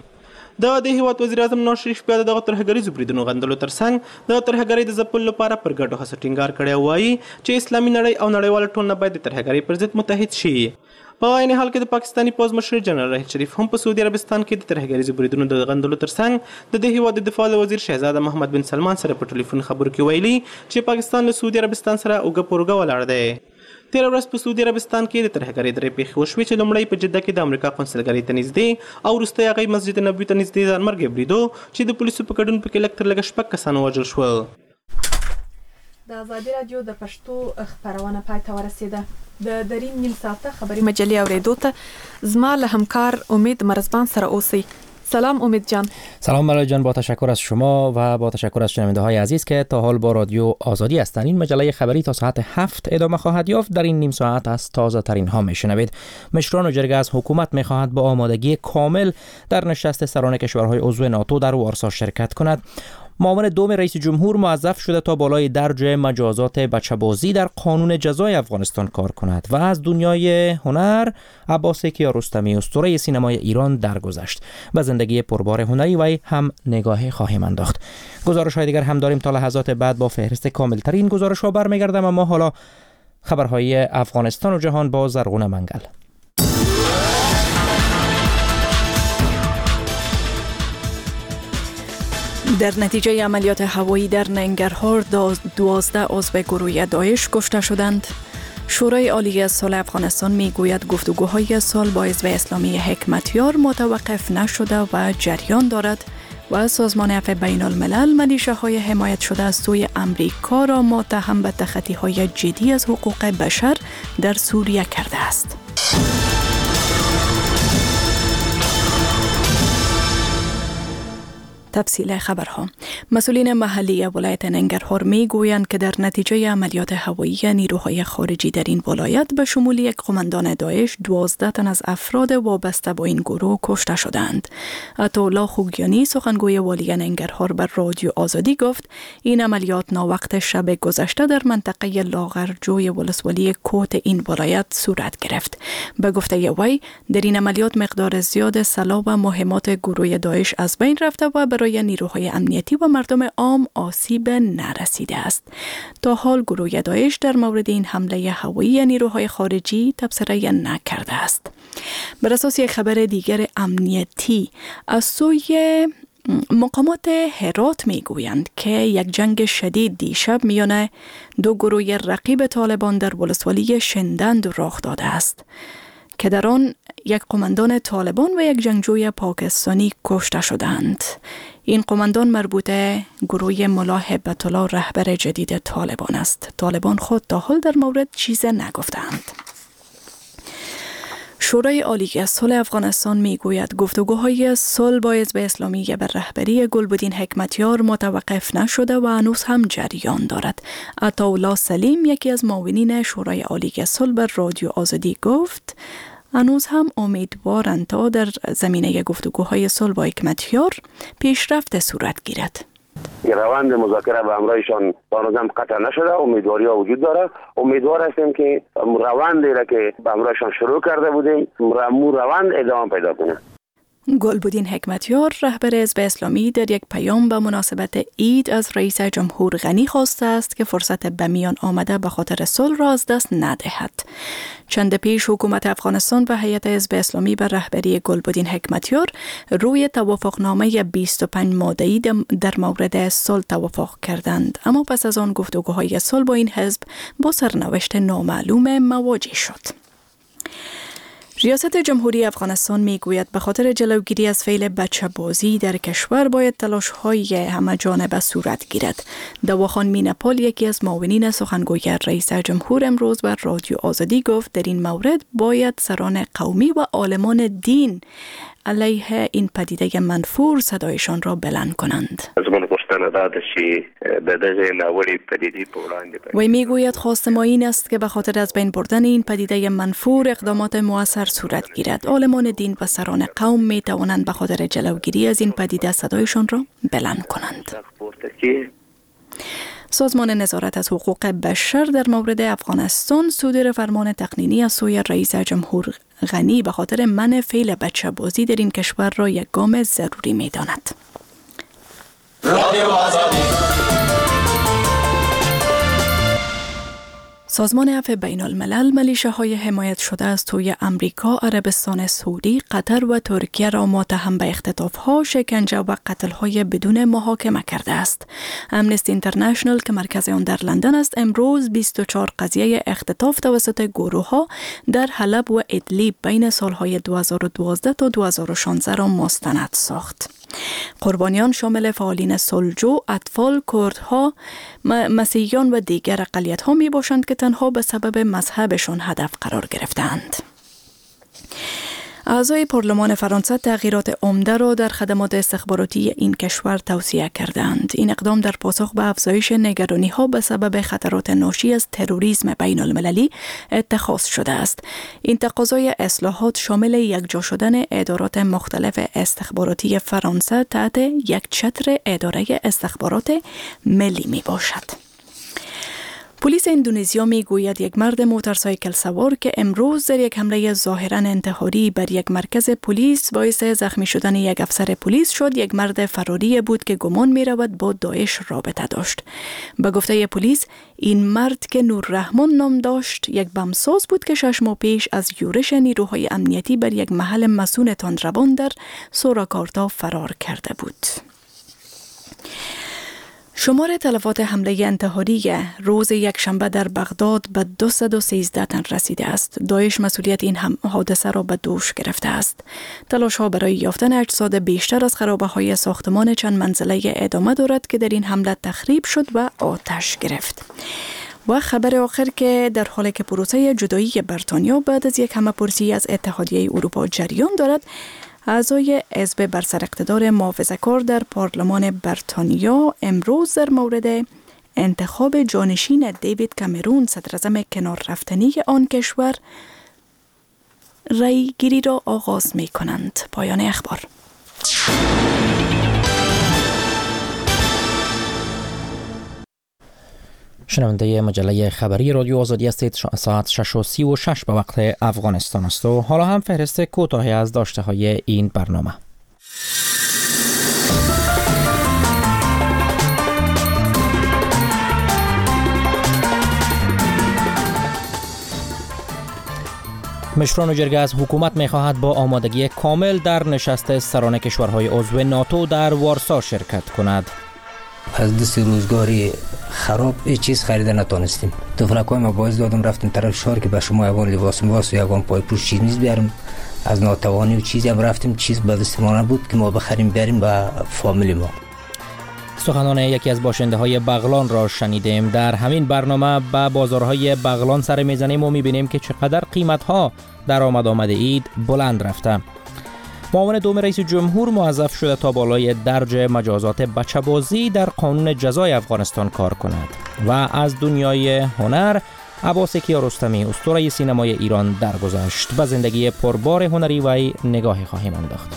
د هیواد وزیر اعظم نواز شریف بیا د ترهګریزو بریدونو غندلو ترڅنګ د ترهګرۍ د ځپلو لپاره پر ګډو هڅو ټینګار کړی وایي چې اسلامي نړۍ او نړیواله ټولنه باید د ترهګرۍ پر ضد متحد شي. په عین حال کې د پاکستاني پوځ مشر جنرال راحیل شریف هم په سعودي عربستان کې د ترهګریزو بریدونو د غندلو ترڅنګ د هیواد د دفاع وزیر شهزاده محمد بن سلمان سره په ټلیفون خبرو کې ویلي چې پاکستان له سعودي عربستان سره اوږه پر اوږه ولاړ دی. تیر ورځ په سعودي عربستان کې د ترهګرۍ درې پیښې وشوې چې لومړی په جده کې د امریکا قونسلګرۍ ته نږدې او وروسته یې هغې مسجد نبوي ته نږدې ځانمرګي بریدو چې د پولیسو په ګډون پکې لږ تر لږه 6 کسان ووژل شول. د ازادي رادیو د پښتو خبرونه پای ته ورسیده. د دریم نیم ساعته خبری مجلې اوریدو ته زما له همکار امید مرزبان سره اوسئ. سلام امید جان. سلام ملال جان، با تشکر از شما و با تشکر از شنونده های عزیز که تا حال با رادیو آزادی هستند. این مجله خبری تا ساعت 7 ادامه خواهد یافت. در این نیم ساعت از تازه ترین ها میشنوید. مشران و جرگه از حکومت میخواهد با آمادگی کامل در نشست سران کشورهای عضو ناتو در وارسا شرکت کند. معاون دوم رئیس جمهور موظف شده تا بالای درج مجازات بچه‌بازی در قانون جزای افغانستان کار کند و از دنیای هنر عباس کیارستمی اسطوره سینمای ایران درگذشت. به زندگی پربار هنری وی هم نگاهی خواهیم انداخت. گزارش‌های دیگر هم داریم. تا لحظات بعد با فهرست کاملترین گزارش‌ها برمیگردم، اما حالا خبرهای افغانستان و جهان با زرغون منگل. در نتیجه عملیات هوایی در ننگرهار 12 عضو گروه داعش کشته شدند. شورای عالی صلح افغانستان میگوید گفتگوهای صلح با حزب اسلامی حکمتیار متوقف نشده و جریان دارد و سازمان عفو بین الملل ملیشه‌های حمایت شده از سوی امریکا را متهم به تخطی‌های جدی از حقوق بشر در سوریه کرده است. تفصیل خبرها. مسئولین محلی ولایت ننگرهار میگویند که در نتیجه عملیات هوایی نیروهای خارجی در این ولایت به شمول یک قماندان داعش 12 تن از افراد وابسته با این گروه کشته شدند. عطاالله خوگیانی سخنگوی والی ننگرهار بر رادیو آزادی گفت این عملیات ناوقت شب گذشته در منطقه لاغرجوی ولسوالی کوت این ولایت صورت گرفت. به گفته وی در این عملیات مقدار زیاد سلاح و مهمات گروه داعش از بین رفته و برای نیروهای امنیتی و مردم عام آسیب نرسیده است. تا حال گروه داعش در مورد این حمله هوایی نیروهای خارجی تبصره نکرده است. بر اساس یک خبر دیگر امنیتی از سوی مقامات هرات میگویند که یک جنگ شدید دیشب میان دو گروه رقیب طالبان در ولسوالی شندند رخ داده است که در آن یک قماندان طالبان و یک جنگجوی پاکستانی کشته شدند. این قماندان مربوط گروه ملا هبت الله رهبر جدید طالبان است. طالبان خود تا حال در مورد چیز نگفتند. شورای عالی صلح افغانستان میگوید گفتگوهای صلح با حزب اسلامی به رهبری گلبدین حکمتیار متوقف نشده و هنوز هم جریان دارد. عطاالله سلیم یکی از معاونین شورای عالی صلح بر رادیو آزادی گفت هنوز هم امیدوارند تا در زمینه گفتگوهای صلح با حکمتیار پیشرفت صورت گیرد. روند مذاکره به همراهشان هنوزم قطع نشده، امیدواری ها وجود داره. امیدوار هستیم که روندی را که به همراهشان شروع کرده بودیم روند ادامه پیدا کنه. گلبدین حکمتیار رهبر حزب اسلامی در یک پیام به مناسبت عید از رئیس جمهور غنی خواسته است که فرصت به میان آمده به خاطر صلح را از دست ندهد. چند پیش حکومت افغانستان و هیئت حزب اسلامی به رهبری گلبدین حکمتیار روی توافقنامه 25 ماده‌ای در مورد صلح توافق کردند، اما پس از آن گفتگوهای صلح با این حزب با سرنوشت نامعلوم مواجه شد. ریاست جمهوری افغانستان میگوید به خاطر جلوگیری از فعل بچه‌بازی در کشور باید تلاش‌های همه جانبه صورت گیرد. دواخان مینپال یکی از معاونین سخنگوی رئیس جمهور امروز بر رادیو آزادی گفت در این مورد باید سران قومی و عالمان دین علیه این پدیده منفور صدایشان را بلند کنند. وی میگوید خواست ما این است که به خاطر از بین بردن این پدیده منفور اقدامات مؤثر صورت گیرد. عالمان دین و سران قوم می توانند به خاطر جلوگیری از این پدیده صدایشان را بلند کنند. سازمان نظارت از حقوق بشر در مورد افغانستان صادر فرمان تقنینی از سوی رئیس جمهور غنی به خاطر منع فعل بچه بازی در این کشور را یک گام ضروری می داند. سازمان عفو بین الملل ملیشه‌های حمایت شده از توی امریکا، عربستان سعودی، قطر و ترکیه را متهم به اختطاف‌ها، شکنجه و قتل‌های بدون محاکمه کرده است. امنستی اینترنشنال که مرکز آن در لندن است، امروز 24 قضیه اختطاف توسط گروه‌ها در حلب و ادلیب بین سالهای 2012 تا 2016 را مستند ساخت. قربانیان شامل فعالین سلجو، اطفال، کردها، مسیحیان و دیگر اقلیت‌ها می باشند که تنها به سبب مذهبشان هدف قرار گرفتند. اعضای پارلمان فرانسه تغییرات عمده را در خدمات استخباراتی این کشور توصیه کردند. این اقدام در پاسخ به افزایش نگرانی‌ها به سبب خطرات ناشی از تروریسم بین المللی اتخاذ شده است. این تقاضای اصلاحات شامل یکجا شدن ادارات مختلف استخباراتی فرانسه تحت یک چتر اداره استخبارات ملی می باشد. پلیس اندونزیا می گوید یک مرد موتورسایکل سوار که امروز در یک حمله ظاهراً انتحاری بر یک مرکز پلیس باعث زخمی شدن یک افسر پلیس شد، یک مرد فراری بود که گمان می رود با داعش رابطه داشت. به گفته پلیس این مرد که نوررحمان نام داشت یک بمساز بود که 6 ماه پیش از یورش نیروهای امنیتی بر یک محل مسون تندروان در سوراکارتا فرار کرده بود. شمار تلفات حمله انتحاری روز یکشنبه در بغداد به 213 تن رسیده است. داعش مسئولیت این حادثه را به دوش گرفته است. تلاش‌ها برای یافتن اجساد بیشتر از خرابه‌های ساختمان چند منزله ادامه دارد که در این حمله تخریب شد و آتش گرفت. و خبر آخر که در حالی که پروسه جدایی بریتانیا بعد از یک همه‌پرسی از اتحادیه اروپا جریان دارد، اعضای حزب بر سر اقتدار محافظه‌کار در پارلمان بریتانیا امروز در مورد انتخاب جانشین دیوید کامرون صدراعظم کنار رفتنی آن کشور رأی گیری را آغاز می کنند. پایان اخبار. شنونده مجله خبری رادیو آزادی هستید. ساعت 6:36 به وقت افغانستان است و حالا هم فهرست کوتاهی از داشته های این برنامه. مشران جرگه از حکومت می‌خواهد با آمادگی کامل در نشست سران کشورهای عضو ناتو در وارسا شرکت کند. از دست روزگاری خراب هیچ چیز خریده نتونستیم. تفلکای ما باعث دادم رفتیم طرف شهر که به شما یگان لباس و یگان پای پوش چیز نیست بیارم. از ناتوانی و چیزی هم رفتیم چیز به دست ما نبود که ما بخریم بیاریم به فامیلی ما. سخنان یکی از باشنده‌های بغلان را شنیدیم. در همین برنامه به بازارهای بغلان سر میزنیم و می‌بینیم که چقدر قیمت‌ها در آمد عید بلند رفته. معاون دوم رئیس جمهور موظف شده تا بالای درج مجازات بچه‌بازی در قانون جزای افغانستان کار کند. و از دنیای هنر عباس کیارستمی اسطوره سینمای ایران درگذشت. به زندگی پربار هنری وی نگاهی خواهیم انداخت.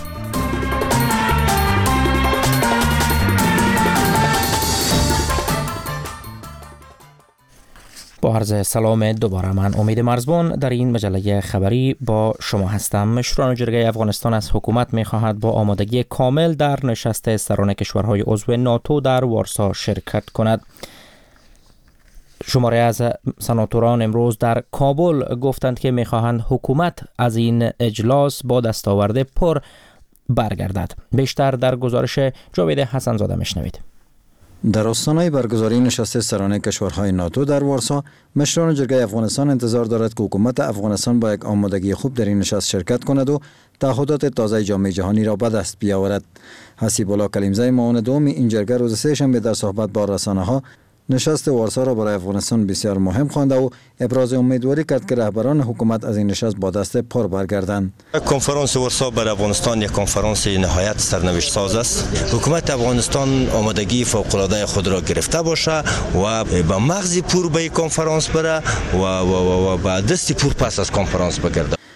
با عرض سلام دوباره، من امید مرزبان در این مجله خبری با شما هستم. مشران جرگه افغانستان از حکومت می‌خواهد با آمادگی کامل در نشست سران کشورهای عضو ناتو در وارسا شرکت کند. شماره از سناتوران امروز در کابل گفتند که می‌خواهند حکومت از این اجلاس با دستاورد پر برگردد. بیشتر در گزارش جاوید حسن‌زاده میشنوید. در آستانه برگزاری نشست سران کشورهای ناتو در وارسا، مشران جرگه افغانستان انتظار دارد که حکومت افغانستان با یک آمادگی خوب در این نشست شرکت کند و تعهدات تازه جامعه جهانی را به دست بیاورد. حسیب الله کلیمزی معاون دوم این جرگه روز سه‌شنبه در صحبت با رسانه‌ها نشست وارسا را برای افغانستان بسیار مهم خوانده و ابراز امیدواری کرد که رهبران حکومت از این نشست با دست پر برگردند. کنفرانس وارسا برای افغانستان یک کنفرانس نهایت سرنوشت ساز است. حکومت افغانستان آمادگی فوق العاده خود را گرفته باشه و با مغز پور به کنفرانس بره و با دست پور پس از کنفرانس بگرده.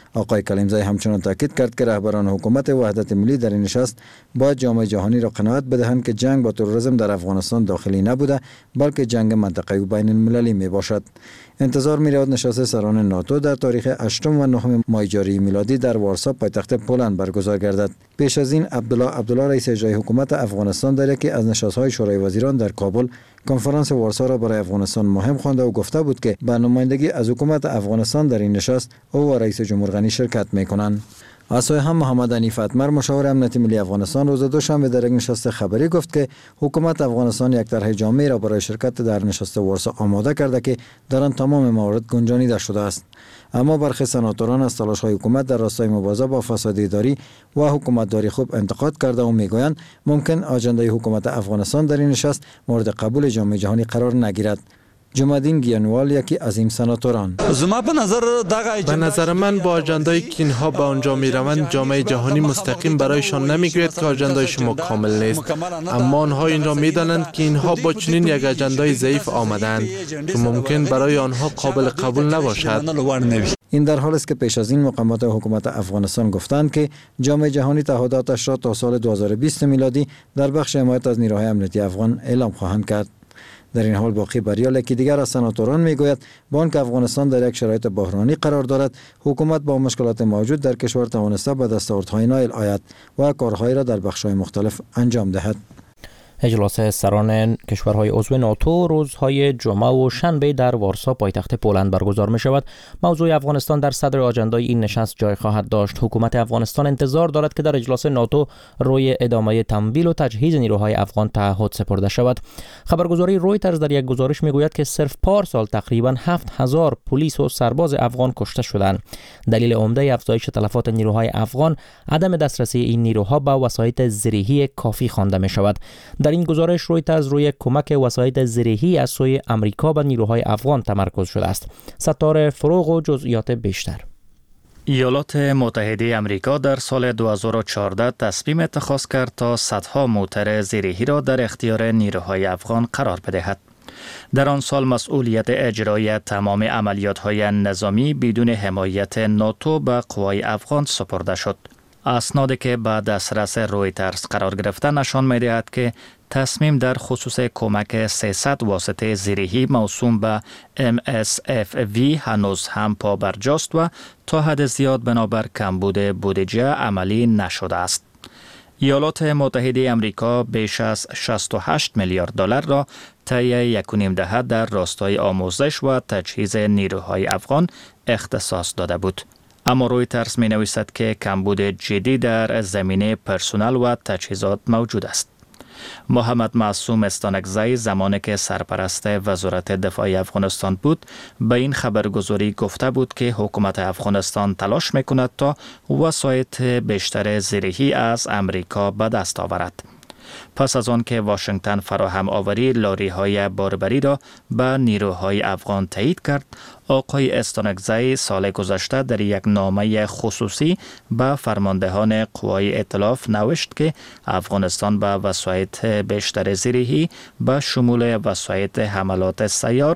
آقای کلیمزی همچنان تاکید کرد که رهبران حکومت وحدت ملی در این نشست باید جامعه جهانی را قناعت بدهند که جنگ با تروریسم در افغانستان داخلی نبوده بلکه جنگ منطقه‌ای و بین المللی می باشد. انتظار می رود نشست سران ناتو در تاریخ 8 و 9 ماه جاری میلادی در وارسا پایتخت پولند برگزار گردد. پیش از این عبدالله رئیس اجرایی حکومت افغانستان در یکی از نشست‌های شورای وزیران در کابل کنفرانس وارسا را برای افغانستان مهم خوانده و گفته بود که به نمایندگی از حکومت افغانستان در این نشست او و رئیس جمهور غنی شرکت می‌کنند. از سوی هم محمد حنیف اتمر مشاور امنیت ملی افغانستان روز دوشنبه در یک نشست خبری گفت که حکومت افغانستان یک طرح جامع را برای شرکت در نشست وارسا آماده کرده که در آن تمام موارد گنجانیده شده است. اما برخی سناتوران از تلاش‌های حکومت در راستای مبارزه با فساد اداری و حکومتداری خوب انتقاد کرده و میگویند ممکن آژاندای حکومت افغانستان در این نشست مورد قبول جامعه جهانی قرار نگیرد. جمع‌الدین گیانوال یکی از این سناتوران: به نظر من با آژاندای که اینها به آنجا میروند جامعه جهانی مستقیم برایشان نمیگوید که آژاندای شما کامل نیست، اما آنها این را میدانند که اینها با چنین یک آژاندای ضعیف آمدند که ممکن برای آنها قابل قبول نباشد. این در حالی است که پیش از این مقامات حکومت افغانستان گفتند که جامعه جهانی تعهداتش را تا سال 2020 میلادی در بخش حمایت از نیروهای امنیتی افغان اعلام خواهند کرد. در این حال باقی بریال که دیگر از سناتوران میگوید با آنکه افغانستان در یک شرایط بحرانی قرار دارد، حکومت با مشکلات موجود در کشور توانسته به دستاوردهای نایل آید و کارهای را در بخش‌های مختلف انجام دهد. اجلاس سران کشورهای عضو ناتو روزهای جمعه و شنبه در وارسا پایتخت پولند برگزار می شود. موضوع افغانستان در صدر آجندای این نشست جای خواهد داشت. حکومت افغانستان انتظار دارد که در اجلاس ناتو روی ادامه تمویل و تجهیز نیروهای افغان تعهد سپرده شود. خبرگزاری رویترز در یک گزارش می گوید که صرف پارسال تقریبا 7000 پلیس و سرباز افغان کشته شدند. دلیل عمده افزایش تلفات نیروهای افغان عدم دسترسی این نیروها به وسایط زرهی کافی خوانده می شود. در این گزارش رویترز روی کمک وسایط زرهی از سوی امریکا به نیروهای افغان تمرکز شده است. ستاره فروغ و جزئیات بیشتر. ایالات متحده امریکا در سال 2014 تصمیم اتخاذ کرد تا صدها موتر زرهی را در اختیار نیروهای افغان قرار بدهد. در آن سال مسئولیت اجرای تمام عملیات‌های نظامی بدون حمایت ناتو به قوای افغان سپرده شد. اسنادی که به دسترس رویترز قرار گرفته نشان می‌دهد که تصمیم در خصوص کمک 300 واسطه زرهی موسوم به MSFV هنوز هم پابرجاست و تا حد زیاد بنابر کمبود بودجه عملی نشده است. ایالات متحده امریکا بیش از 68 میلیارد دلار را طی 1.5 دهه در راستای آموزش و تجهیز نیروهای افغان اختصاص داده بود. اما رویترز می نویسد که کمبود جدی در زمینه پرسنل و تجهیزات موجود است. محمد معصوم استانکزی زمانی که سرپرست وزارت دفاع افغانستان بود به این خبرگزاری گفته بود که حکومت افغانستان تلاش میکند تا وسایط بیشتر زرهی از امریکا به دست آورد. پس از آن که واشنگتن فراهم آوری لاری‌های باربری را به نیروهای افغان تایید کرد، آقای استانکزی سال گذشته در یک نامه خصوصی به فرماندهان قوای ائتلاف نوشت که افغانستان به وسایط بیشتر زرهی به شمول وسایط حملات سیار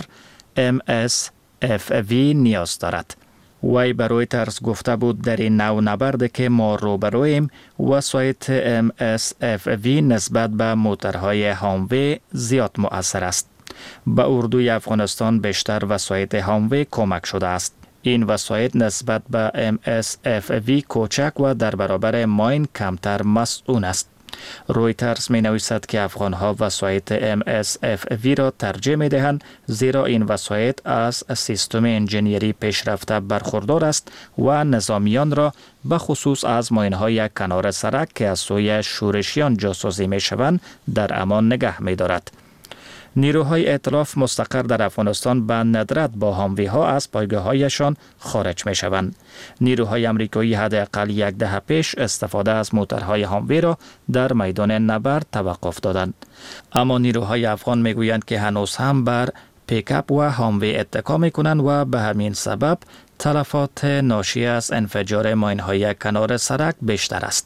MSFV نیاز دارد. وی به رویترز گفته بود در این نوع نبرد که ما روبرویم وسایط MSFV نسبت به موترهای هاموی زیاد مؤثر است. به اردوی افغانستان بیشتر وسایط هاموی کمک شده است. این وسایط نسبت به MSFV کوچک و در برابر ماین کمتر مسئول است. رویترز می نویسد که افغانها وسایط MSFV را ترجیح می دهند زیرا این وسایط از سیستم انجینیری پیشرفته برخوردار است و نظامیان را به خصوص از ماین‌های کنار سرک که از سوی شورشیان جاسوسی می شوند در امان نگه می دارد. نیروهای ائتلاف مستقر در افغانستان به ندرت با هاموی‌ها از پایگاه‌هایشان خارج می‌شوند. نیروهای آمریکایی حداقل 1 دهه پیش استفاده از موترهای هاموی را در میدان نبرد توقف دادند. اما نیروهای افغان می‌گویند که هنوز هم بر پیکاپ و هاموی اتکا می‌کنند و به همین سبب تلفات ناشی از انفجار ماین‌های کنار سرک بیشتر است.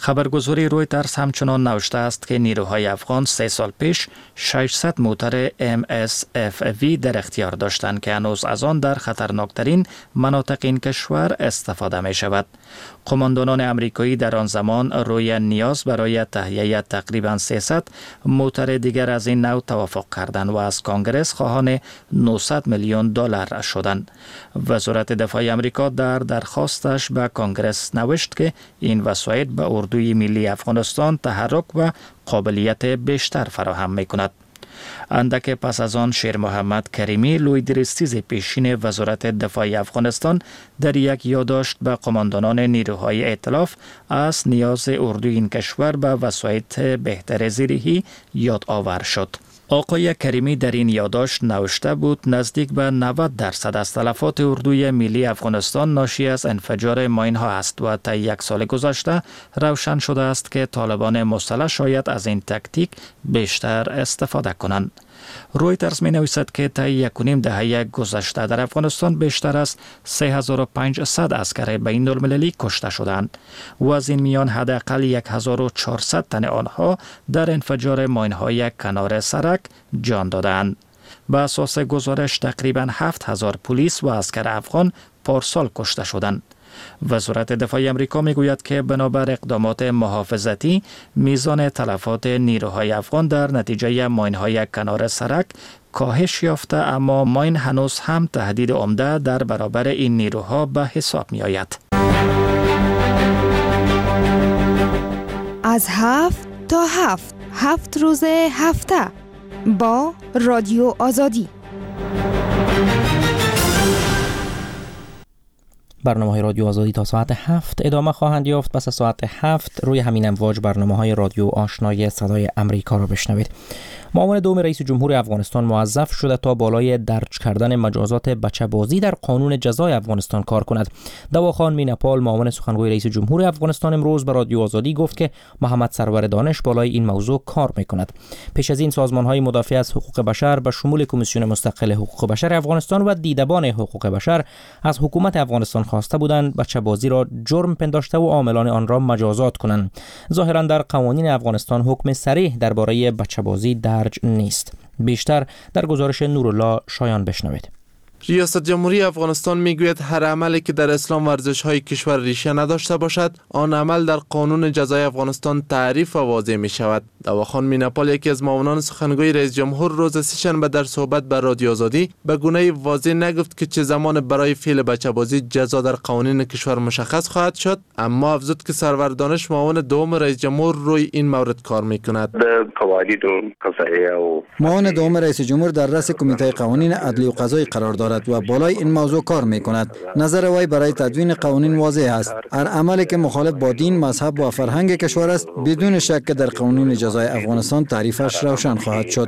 خبرگزاری رویترز همچنان نوشته است که نیروهای افغان 3 سال پیش 600 موتر MSFV در اختیار داشتند که هنوز از آن در خطرناکترین مناطق این کشور استفاده می شود. قماندانان امریکایی در آن زمان روی نیاز برای تهیه تقریبا 300 موتر دیگر از این نوع توافق کردند و از کانگرس خواهان 900 میلیون دلار شدند. وزارت دفاع امریکا در درخواستش به کانگرس نوشت که این وسایل به اردوی ملی افغانستان تحرک و قابلیت بیشتر فراهم می‌کند. اندک پس از آن شیر محمد کریمی لوی درستیز پیشین وزارت دفاع افغانستان در یک یادداشت به قماندانان نیروهای ائتلاف از نیاز اردوی این کشور به وسایل بهتر زیرهی یاد آور شد. آقای کریمی در این یادداشت نوشته بود نزدیک به 90% از تلفات اردوی ملی افغانستان ناشی از انفجار ماین‌ها است و تا 1 سال گذشته روشن شده است که طالبان مسلح شاید از این تاکتیک بیشتر استفاده کنند. رویترز می نویسد که تا 1.5 دهه گذشته در افغانستان بیشتر از 3500 عسکر بین المللی کشته شدند و از این میان حداقل 1400 تن آنها در انفجار ماین‌های کنار سرک جان دادند. به اساس گزارش تقریبا 7000 پلیس و عسکر افغان پارسال کشته شدند. وزارت دفاع امریکا میگوید که بنابر اقدامات محافظتی میزان تلفات نیروهای افغان در نتیجه ماین‌های کنار سرک کاهش یافته، اما ماین هنوز هم تهدید عمده در برابر این نیروها به حساب می آید. از 7 تا 7 روز هفته با رادیو آزادی. برنامه‌های رادیو آزادی تا ساعت 7 ادامه خواهند یافت. پس از ساعت 7 روی همین امواج برنامه‌های رادیو آشنای صدای امریکا را بشنوید. معاون دوم رئیس جمهور افغانستان موظف شده تا بالای درج کردن مجازات بچه‌بازی در قانون جزای افغانستان کار کند. دواخان میناپال معاون سخنگوی رئیس جمهور افغانستان امروز به رادیو آزادی گفت که محمد سرور دانش بالای این موضوع کار می‌کند. پیش از این سازمان‌های مدافع از حقوق بشر به شمول کمیسیون مستقل حقوق بشر افغانستان و دیدبان حقوق بشر از حکومت افغانستان خواسته بودند بچه‌بازی را جرم پنداشته و عاملان آن را مجازات کنند. ظاهراً در قوانین افغانستان حکم صریح درباره بچه‌بازی درج نیست. بیشتر در گزارش نورالله شایان بشنوید. ریاست جمهوری افغانستان میگوید هر عملی که در اسلام ورزش‌های کشور ریشه نداشته باشد آن عمل در قانون جزای افغانستان تعریف و واضح می شود. دواخان میناپال یکی از معاونان سخنگوی رئیس جمهور روز سه‌شنبه در صحبت با رادیو آزادی به گونه‌ای واضح نگفت که چه زمان برای فعل بچه‌بازی جزا در قوانین کشور مشخص خواهد شد، اما افزود که سرور دانش معاون دوم رئیس جمهور روی این مورد کار می‌کند. معاون دوم رئیس جمهور در رأس کمیته قوانین عدلی و قضایی قرار دارد و بالای این موضوع کار می‌کند. نظر وی برای تدوین قوانین واضح است. هر عملی که مخالف با دین، مذهب و فرهنگ کشور است بدون شک در قانون جزای افغانستان تعریفش روشن خواهد شد.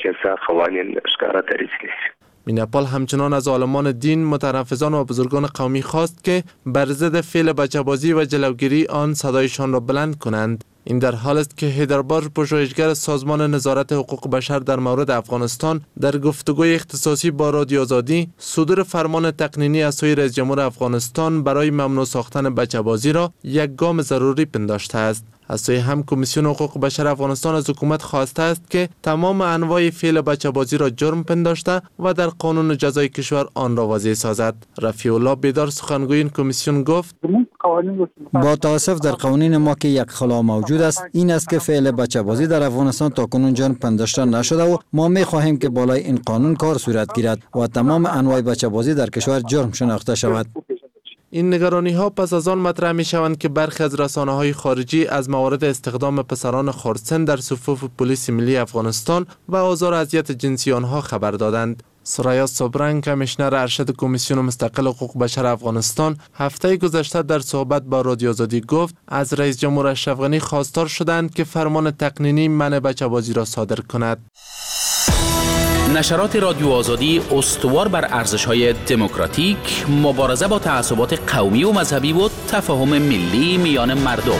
میناپال همچنان از عالمان دین، متنفذان و بزرگان قومی خواست که بر ضد فعل بچه‌بازی و جلوگیری آن صدایشان را بلند کنند. این در حال است که هیدربار، پژوهشگر سازمان نظارت حقوق بشر در مورد افغانستان، در گفتگوی اختصاصی با رادیو آزادی صدور فرمان تقنینی از سوی رئیس جمهور افغانستان برای ممنوع ساختن بچه‌بازی را یک گام ضروری پنداشته است. از سوی هم کمیسیون حقوق بشر افغانستان از حکومت خواسته است که تمام انواع فعل بچه‌بازی را جرم پنداشته و در قانون جزای کشور آن را واضح سازد. رفیع الله بیدار سخنگوی این کمیسیون گفت: با تاسف در قوانین ما که یک خلا موجود است این است که فعل بچه‌بازی در افغانستان تاکنون جرم پنداشته نشده و ما می‌خواهیم که بالای این قانون کار صورت گیرد و تمام انواع بچه‌بازی در کشور جرم شناخته شود. این نگرانی ها پس از آن مطرح می شوند که برخی از رسانه های خارجی از موارد استخدام پسران خردسن در صفوف پلیس ملی افغانستان و آزار و اذیت جنسی آنها خبر دادند. سریا صبرنگ، کمیشنر ارشد کمیسیون مستقل حقوق بشر افغانستان، هفته گذشته در صحبت با رادیو آزادی گفت از رئیس جمهور اشرف غنی خواستار شدند که فرمان تقنینی منع بچه‌بازی را صادر کند. نشرات رادیو آزادی استوار بر ارزش‌های دموکراتیک، مبارزه با تعصبات قومی و مذهبی و تفاهم ملی میان مردم.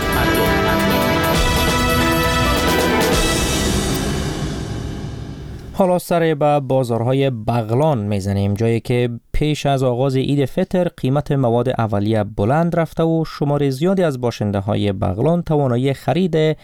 حالا سر به بازارهای بغلان میزنیم، جایی که پیش از آغاز عید فطر قیمت مواد اولیه بلند رفته و شمار زیادی از باشنده های بغلان توانایی خرید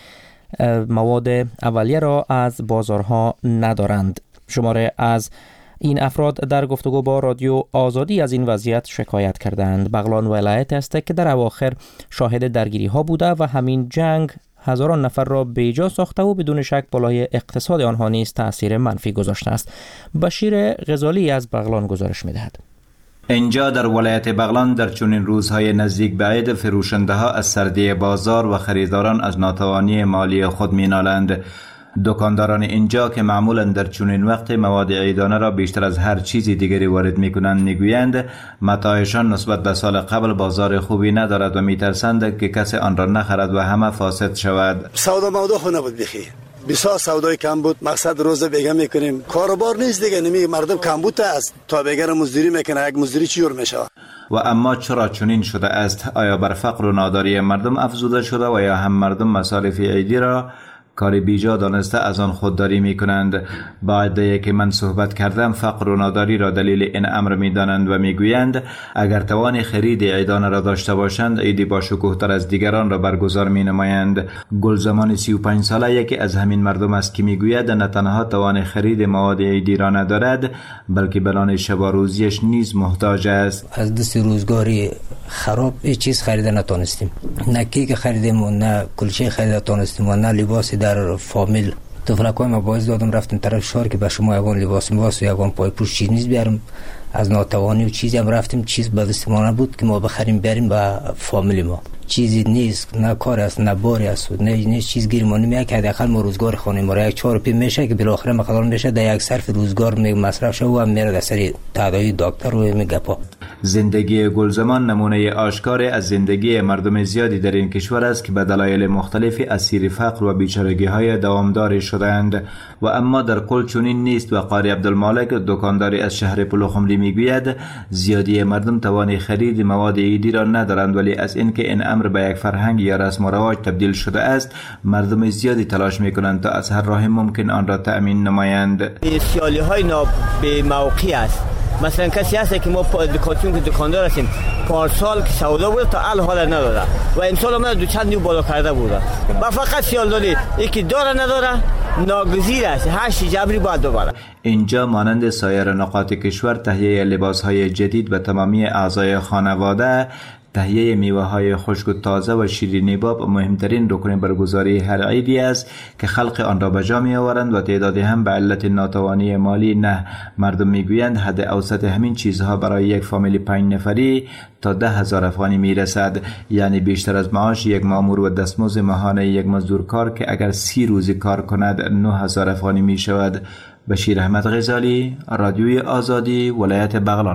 مواد اولیه را از بازارها ندارند. شماره از این افراد در گفتگو با رادیو آزادی از این وضعیت شکایت کردند. بغلان ولایت است که در اواخر شاهد درگیری ها بوده و همین جنگ هزاران نفر را بیجا ساخته و بدون شک بالای اقتصاد آنها نیز تأثیر منفی گذاشته است. بشیر غزالی از بغلان گزارش می‌دهد. اینجا در ولایت بغلان در چنین روزهای نزدیک به عید فروشنده ها از سردی بازار و خریداران از ناتوانی مالی خود مینالند. دکانداران اینجا که معمولا در چنین وقت مواد عیدانه را بیشتر از هر چیزی دیگری وارد میکنند میگویند متاعشان نسبت به سال قبل بازار خوبی ندارد و میترسند که کسی آن را نخرد و همه فاسد شود. سودا مودا خونه بود بخی بسیار سودای کم بود. مقصد روز بیگه میکنیم کاروبار نیست دیگه، نمی مردم کم بود است تا بیگه مزدوری میکنه. یک مزدوری چی جور میشه؟ و اما چرا چنین شده است؟ آیا بر فقر و ناداری مردم افزوده شده و یا هم مردم مصارف عیدی را کاری بیجا دانسته از آن خودداری می کنند؟ با عده‌ای که من صحبت کردم فقر و ناداری را دلیل این امر می دانند و می گویند اگر توان خرید عیدانه را داشته باشند عیدی با شکوه‌تر از دیگران را برگزار می نمایند. گلزمان 35 ساله یکی از همین مردم است که می گوید نه تنها توان خرید مواد عیدی را ندارد بلکه برای شب و روزیش نیز محتاج است. از دست روزگاری خراب هیچ چیز خرید نتونستیم، نه کیک خریدیم و نه کلچه خرید نتونستیم و نه لباسی در فامیل. تو فلکای ما باعث دادم رفتم طرف شهر که به شما یگان لباس و یگان پای پوش چیز نیست بیارم. از ناتوانی و چیزی هم رفتیم چیز به دست ما نبود که ما بخریم بیاریم به فامیل ما. چیزی نیست، نه کار است نه باری است، نه چیز گیر ما نمیاد که حداقل ما روزگار خانه ما را یک 4 پی میشه که بالاخره مقدار میشه در یک صرف روزگار می مصرف شه و میره در سری تداوی دکتر و میگپا. زندگی گلزمان نمونه آشکار از زندگی مردم زیادی در این کشور است که به دلایل مختلفی اسیر فقر و بیچارگی‌های دوامدار شدند و اما در کل چنین نیست. و قاری عبدالمالک دکانداری از شهر پلوخملی میگوید زیادی مردم توان خرید مواد عیدی را ندارند، ولی از اینکه این امر به یک فرهنگ یا رسم و رواج تبدیل شده است مردم زیادی تلاش میکنند تا از هر راه ممکن آن را تأمین نمایند. سیالی‌های به موقعی است. مثلا کسی هست که ما که دکاندار هستیم پارسال که سودا بود تا الان حال نداره و امسال هم دو چند نیو بالا کرده بوده و فقط سیال داری یکی داره نداره ناگزیر است، هشت جبری باید ببره. اینجا مانند سایر نقاط کشور تهیه لباسهای جدید به تمامی اعضای خانواده، تهیه میوه‌های خشک و تازه و شیرینی باب مهمترین رکن برگزاری هر عیدی است که خلق آن را به جا می‌آورند و تعدادی هم به علت ناتوانی مالی نه. مردم میگویند حد اوسط همین چیزها برای یک فامیل 5 نفری تا 10,000 افغانی میرسد، یعنی بیشتر از معاش یک مأمور و دستمزد ماهانه یک مزدور کار که اگر 30 روز کار کند 9,000 افغانی می شود. بشیر احمد غزالی، رادیوی آزادی، ولایت بغلان.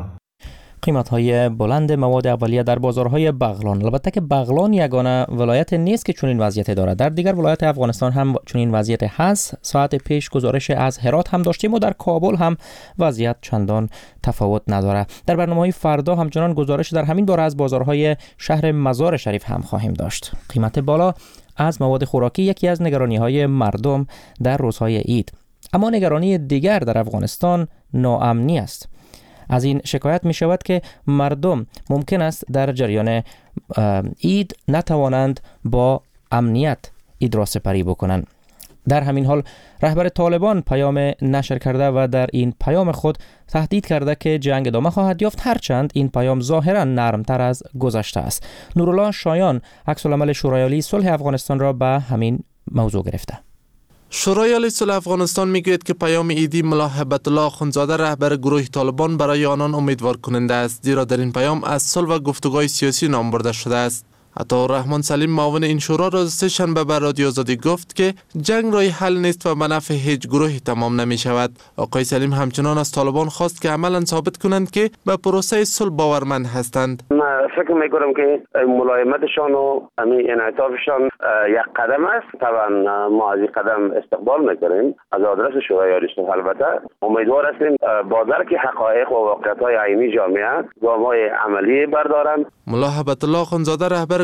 قیمت‌های بلند مواد اولیه در بازارهای بغلان. البته که بغلان یگانه ولایت نیست که چنین وضعیت دارد. در دیگر ولایت افغانستان هم چنین وضعیت هست. ساعت پیش گزارش از هرات هم داشتیم و در کابل هم وضعیت چندان تفاوت نداره. در برنامه‌های فردا همچنان گزارش در همین باره از بازارهای شهر مزار شریف هم خواهیم داشت. قیمت بالا از مواد خوراکی یکی از نگرانی‌های مردم در روزهای عید. اما نگرانی دیگر در افغانستان ناامنی است. از این شکایت می شود که مردم ممکن است در جریان عید نتوانند با امنیت عید را سپری بکنند. در همین حال رهبر طالبان پیام نشر کرده و در این پیام خود تهدید کرده که جنگ ادامه خواهد یافت، هرچند این پیام ظاهرا نرمتر از گذشته است. نورالله شایان عکس‌العمل شورای عالی صلح افغانستان را به همین موضوع گرفته. شورای عالی صلح افغانستان میگوید که پیام عیدی ملا هیبت الله اخندزاده رهبر گروه طالبان برای آنان امیدوار کننده است، زیرا در این پیام از صلح و گفتگوهای سیاسی نام برده شده است. عطاالرحمن سلیم معاون این شورا روز سه‌شنبه به رادیو آزادی گفت که جنگ راه حل نیست و به نفع هیچ گروهی تمام نمی شود. آقای سلیم همچنان از طالبان خواست که عملاً ثابت کنند که به پروسه صلح باورمند هستند. من فکر میکنم که ملایمتشان و انعطافشان یک قدم است. طبعا ما از این قدم استقبال میکنیم از آدرس شورای عالی صلح. البته امیدوار هستیم با درک حقایق و واقعیت‌های عینی جامعه گام‌های عملی بردارند. ملا هیبت الله اخندزاده رهبر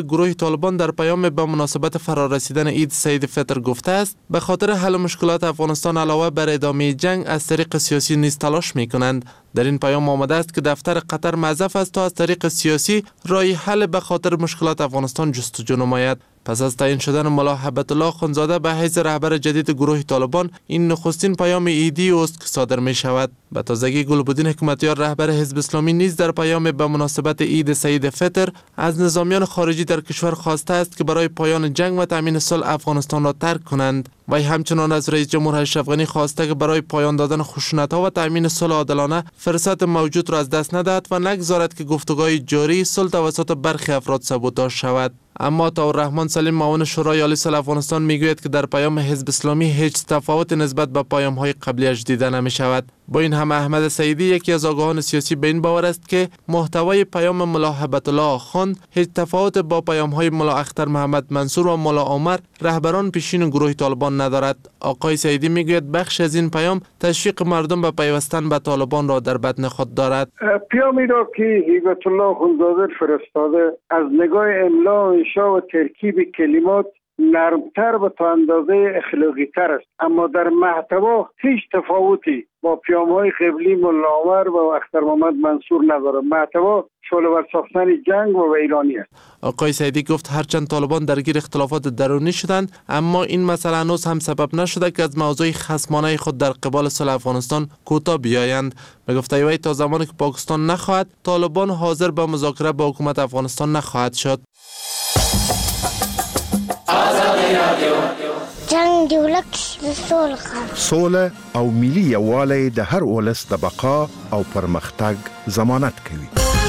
رهبر گروه طالبان در پیام به مناسبت فرارسیدن عید سعید فطر گفته است به خاطر حل مشکلات افغانستان علاوه بر ادامه جنگ از طریق سیاسی نیز تلاش می‌کنند. در این پیام آمده است که دفتر قطر معذف است تا از طریق سیاسی راه حل به خاطر مشکلات افغانستان جستجو نماید. پس از تعیین شدن ملا هیبت الله خانزاده به حیث رهبر جدید گروه طالبان، این نخستین پیام عیدی اوست که صادر می شود. به تازگی گلبدین حکمتیار رهبر حزب اسلامی نیز در پیام به مناسبت عید سعید فطر از نظامیان خارجی در کشور خواسته است که برای پایان جنگ و تامین صلح افغانستان را ترک کنند. و همچنان از رئیس جمهور اشرف غنی خواسته که برای پایان دادن خشونت‌ها و تامین صلح عادلانه فرصت موجود را از دست ندهد و نگذارد که گفتگوهای جاری صلح توسط برخی افراد سابوتاژ شود. اما طاهرالرحمن سلیم معاون شورای عالی صلح افغانستان میگوید که در پیام حزب اسلامی هیچ تفاوت نسبت به پیام‌های قبلی‌اش دیده نمی‌شود. با این هم احمد سعیدی یکی از آگاهان سیاسی به این باور است که محتوای پیام ملا هیبت الله آخوند هیچ تفاوت با پیام‌های ملا اختر محمد منصور و ملا عمر رهبران پیشین گروه طالبان ندارد. آقای سعیدی میگوید بخش از این پیام تشویق مردم به پیوستن به طالبان را در بطن خود دارد. پیامی را که هیبت الله خانزاده فرستاده از نگاه املا و انشا و ترکیب کلمات نرمتر و تا اندازه اخلاقی تر است، اما در محتوا هیچ تفاوتی با پیام‌های قبلی ملا عمر و اختر محمد منصور ندارد. محتوا شعله‌ور ساختن جنگ و ایرانی است. آقای سعیدی گفت هرچند طالبان درگیر اختلافات درونی شدند، اما این مسئله هنوز هم سبب نشده که از موضوع خصمانه خود در قبال صلح افغانستان کوتاه بیایند. به گفته وی تا زمانی که پاکستان نخواهد، طالبان حاضر به مذاکره با حکومت افغانستان نخواهد شد. جنگ دی ولک سوله او ملي یووالی د هر ولس د بقا او پرمختګ ضمانت کوي.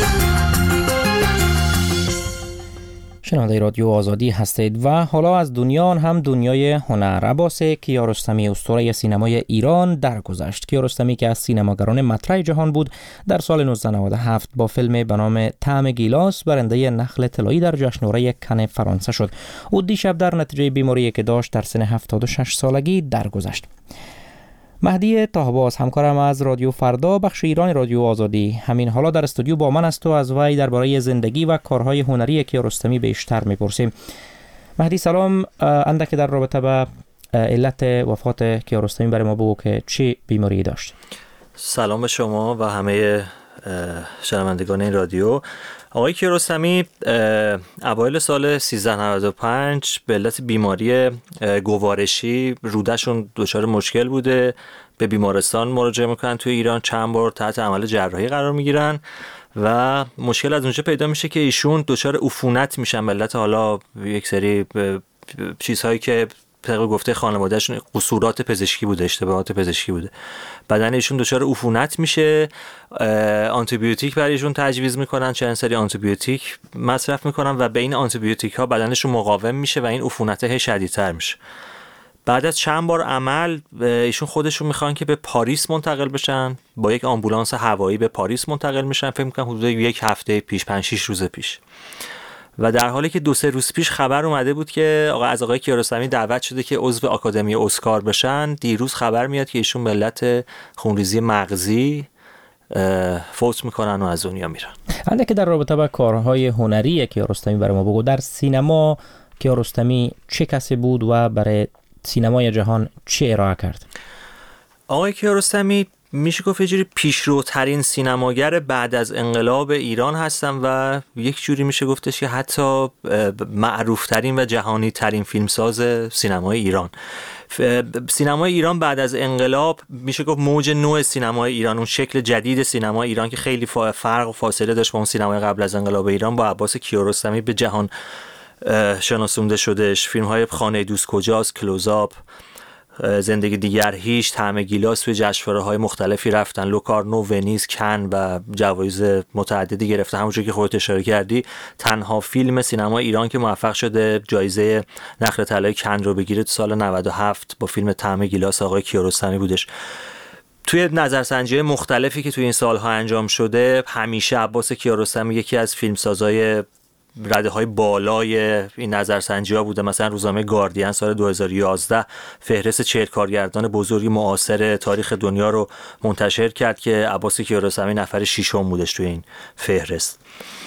شنونده رادیو آزادی هستید و حالا از دنیا هم دنیای هنر. عباس کیارستمی اسطوره سینمای ایران درگذشت. کیارستمی که از سینماگران مطرح جهان بود در سال 1997 با فیلم به نام طعم گیلاس برنده نخل طلایی در جشنواره کن فرانسه شد. او دیشب در نتیجه بیماری که داشت در سن 76 سالگی درگذشت. مهدی طاهباز همکارم از رادیو فردا بخش ایران رادیو آزادی همین حالا در استودیو با من است و از وی درباره زندگی و کارهای هنری کیارستمی بیشتر میپرسیم. مهدی سلام، اندک در رابطه با علت وفات کیارستمی برای ما بگو که چی بیماری داشت. سلام به شما و همه شنوندگان این رادیو. آقای کیارستمی اوایل سال 1395 به علت بیماری گوارشی رودهشون دچار مشکل بوده، به بیمارستان مراجعه میکنن توی ایران، چند بار تحت عمل جراحی قرار میگیرن و مشکل از اونجا پیدا میشه که ایشون دچار عفونت میشن به علت حالا یک سری چیزهایی که طبق گفته خانواده‌شون قصورات پزشکی بوده، اشتباهات پزشکی بوده. بدن ایشون دچار عفونت میشه، آنتی بیوتیک برایشون تجویز میکنن، چند سری آنتی بیوتیک مصرف میکنن و به این آنتی بیوتیک ها بدنشون مقاوم میشه و این عفونت شدیدتر میشه. بعد از چند بار عمل ایشون خودشون میخوان که به پاریس منتقل بشن، با یک آمبولانس هوایی به پاریس منتقل میشن، فکر میکنم حدود یک هفته پیش، 5-6 روز پیش. و در حالی که 2-3 روز پیش خبر اومده بود که از آقای کیارستمی دعوت شده که عضو آکادمی اسکار بشن، دیروز خبر میاد که ایشون به علت خونریزی مغزی فوت میکنن و از دنیا میرن. حالا که در رابطه با کارهای هنری کیارستمی برای ما بگو، در سینما کیارستمی چه کسی بود و برای سینمای جهان چه ارائه کرد؟ آقای کیارستمی میشه گفت یه جوری پیشروترین سینماگر بعد از انقلاب ایران هستن و یک جوری میشه گفتش که حتی معروفترین و جهانی ترین فیلمساز سینمای ایران. سینمای ایران بعد از انقلاب میشه گفت موج نو سینمای ایران، اون شکل جدید سینمای ایران که خیلی فرق و فاصله داشت با اون سینمای قبل از انقلاب ایران، با عباس کیارستمی به جهان شناسونده شدش. فیلم های خانه دوست کجاست، کلوزآپ، زندگی دیگر هیچ، طعم گیلاس توی جشنواره‌های مختلفی رفتن، لوکارنو، ونیز، کن و جوایز متعددی گرفته. همونجوری که خودت اشاره کردی تنها فیلم سینما ایران که موفق شده جایزه نخل طلای کن رو بگیره تو سال 97 با فیلم طعم گیلاس آقای کیارستمی بودش. توی نظرسنجی مختلفی که توی این سالها انجام شده همیشه عباس کیارستمی یکی از فیلمسازهای رده‌های بالای این نظرسنجی‌ها بوده. مثلا روزنامه گاردین سال 2011 فهرست 40 کارگردان بزرگ معاصر تاریخ دنیا رو منتشر کرد که عباس کیارستمی نفر 6م بودش توی این فهرست.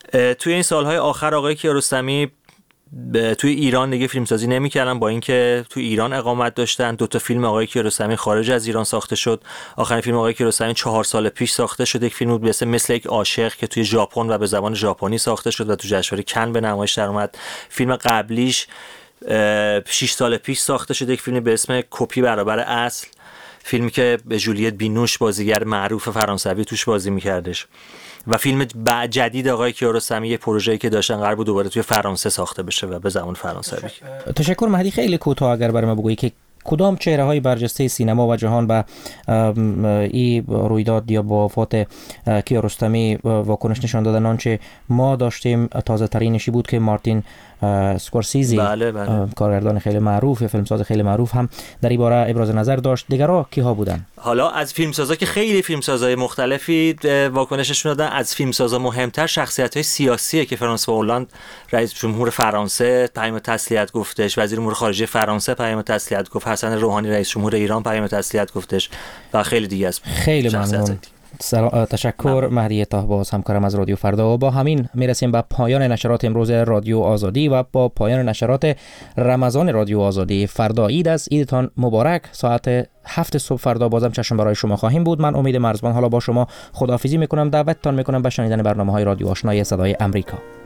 توی این سالهای آخر آقای کیارستمی توی ایران دیگه فیلمسازی نمی‌کردن، با اینکه توی ایران اقامت داشتن. 2 تا فیلم آقای کیارستمی خارج از ایران ساخته شد. آخرین فیلم آقای کیارستمی 4 سال پیش ساخته شد، یک فیلم بود به اسم مثل یک عاشق که توی ژاپن و به زبان ژاپنی ساخته شد و تو جشنواره کن به نمایش در اومد. فیلم قبلیش 6 سال پیش ساخته شد، یک فیلم به اسم کپی برابر اصل، فیلمی که به جولیت بینوش بازیگر معروف فرانسوی توش بازی می‌کردش. و فیلم جدید آقای کیارستمی یه پروژه‌ای که داشتن قرار بود دوباره توی فرانسه ساخته بشه و به زبان فرانسوی. تشکر مهدی. خیلی کوتاه اگر برای ما بگویی که کدام چهره‌های برجسته سینما و جهان به این رویداد یا با وفات کیارستمی واکنش نشان دادن؟ آنچه ما داشتیم تازه ترینشی بود که مارتین سکورسیزی، بله. کارگردان خیلی معروف یا فیلمساز خیلی معروف، هم در این باره ابراز نظر داشت. دیگرها کیها بودن؟ حالا از فیلمسازا که خیلی فیلمسازای مختلفی واکنششون دادن، از فیلمسازا مهمتر شخصیت‌های سیاسیه که فرانسوا هولند رئیس جمهور فرانسه پیام تسلیت گفتش، وزیر امور خارجه فرانسه پیام تسلیت گفت، حسن روحانی رئیس جمهور ایران پیام تسلیت گفتش و خیلی دیگه است. خیلی ممنون. تشکر مهدی طاهباز، همکارم از رادیو فردا. و با همین میرسیم به پایان نشرات امروز رادیو آزادی و با پایان نشرات رمضان رادیو آزادی. فردا عید است، عیدتان مبارک. ساعت 7 صبح فردا بازم چشم برای شما خواهیم بود. من امید مرزبان حالا با شما خداحافظی میکنم. دعوتتان میکنم به شنیدن برنامه‌های رادیو آشنای صدای امریکا.